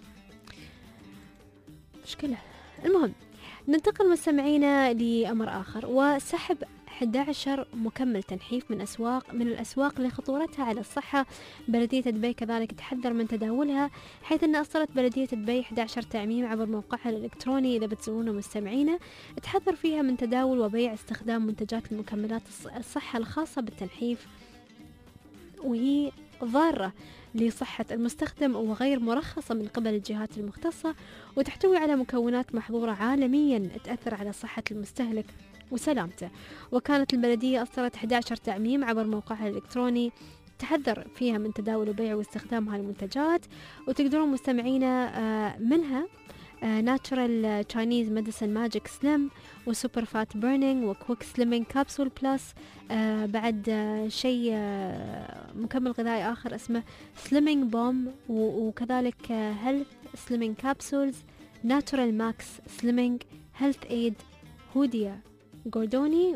مشكلة. المهم ننتقل مستمعينا لأمر آخر، وسحب 11 مكمل تنحيف من الأسواق لخطورتها على الصحة. بلدية دبي كذلك تحذر من تداولها، حيث أن أصدرت بلدية دبي 11 تعميم عبر موقعها الإلكتروني إذا بتزورونه مستمعينا، تحذر فيها من تداول وبيع استخدام منتجات المكملات الصحة الخاصة بالتنحيف، وهي ضارة لصحة المستخدم وغير مرخصة من قبل الجهات المختصة، وتحتوي على مكونات محظورة عالميا تأثر على صحة المستهلك وسلامته. وكانت البلدية أصدرت 11 تعميم عبر موقعها الإلكتروني تحذر فيها من تداول وبيع واستخدام هذه المنتجات، وتقدرون مستمعينا منها ناتشورال تشاينيز ميديسن ماجيك سليم وسوبر فات بيرنينج وكويك سليمينج كابسول بلس، بعد شيء مكمل غذائي آخر اسمه سليمينج بوم، وكذلك هيلث سليمينج كابسولز، ناتشورال ماكس سليمينج، هيلث ايد، هوديا جوردوني،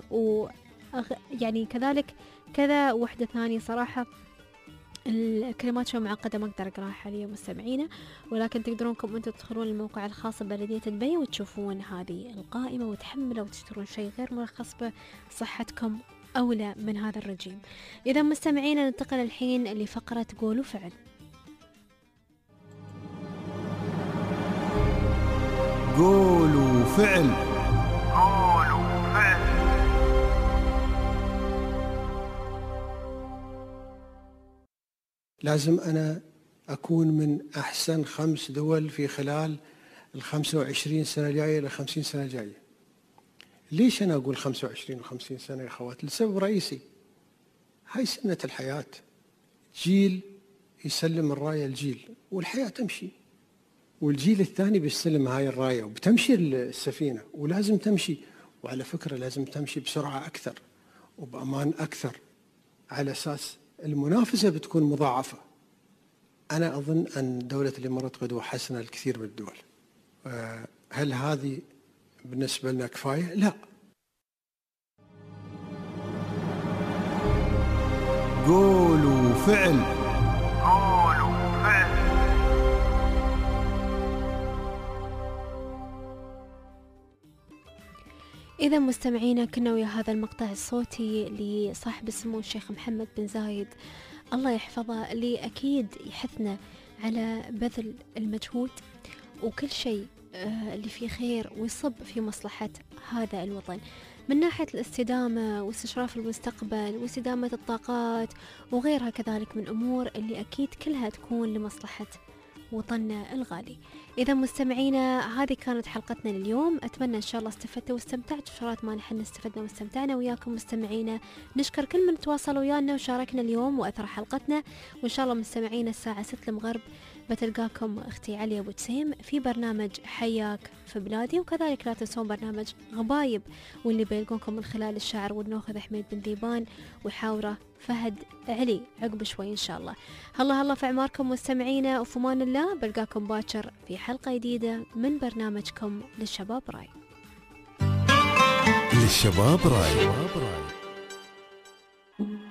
كذلك كذا وحدة ثانية. صراحة الكلمات شوي معقدة ما أقدر أقراها حاليا مستمعينا، ولكن تقدرونكم أنتم تدخلون الموقع الخاص ببلدية دبي وتشوفون هذه القائمة وتحملوا وتشترون شيء غير مرخص بصحتكم أولى من هذا الرجيم. إذا مستمعينا ننتقل الحين لفقرة قول وفعل. قول وفعل. لازم أنا أكون من أحسن 5 دول في خلال 25 سنة الجاية ل50 سنة الجاية. ليش أنا أقول 25 و50 سنة يا أخوات؟ لسبب رئيسي، هاي سنة الحياة، جيل يسلم الراية الجيل والحياة تمشي، والجيل الثاني بيستلم هاي الراية وبتمشي السفينة، ولازم تمشي، وعلى فكرة لازم تمشي بسرعة أكثر وبأمان أكثر، على أساس المنافسة بتكون مضاعفة. أنا أظن أن دولة الإمارات قدوة حسنة الكثير من الدول. هل هذه بالنسبة لنا كفاية؟ لا. قول وفعل. إذا مستمعينا كنا ويا هذا المقطع الصوتي لصاحب السمو الشيخ محمد بن زايد الله يحفظه، اللي أكيد يحثنا على بذل المجهود وكل شيء اللي فيه خير ويصب في مصلحة هذا الوطن، من ناحية الاستدامة واستشراف المستقبل واستدامة الطاقات وغيرها كذلك من أمور اللي أكيد كلها تكون لمصلحة وطننا الغالي. إذا مستمعينا هذه كانت حلقتنا لليوم، أتمنى إن شاء الله استفدتوا واستمتعتوا بشرات ما نحن استفدنا واستمتعنا وياكم مستمعينا. نشكر كل من تواصل ويانا وشاركنا اليوم وأثر حلقتنا، وإن شاء الله مستمعينا الساعة 6 المغرب بتلقاكم أختي عليا أبو تسيم في برنامج حياك في بلادي، وكذلك لا تنسون برنامج غبايب واللي بيلقونكم من خلال الشاعر والنوخذ حميد بن ذيبان وحاوره فهد علي عقب شوي إن شاء الله. الله في أعماركم مستمعينا، وفي أمان الله بلقاكم باكر في حلقة جديدة من برنامجكم للشباب راي. للشباب راي.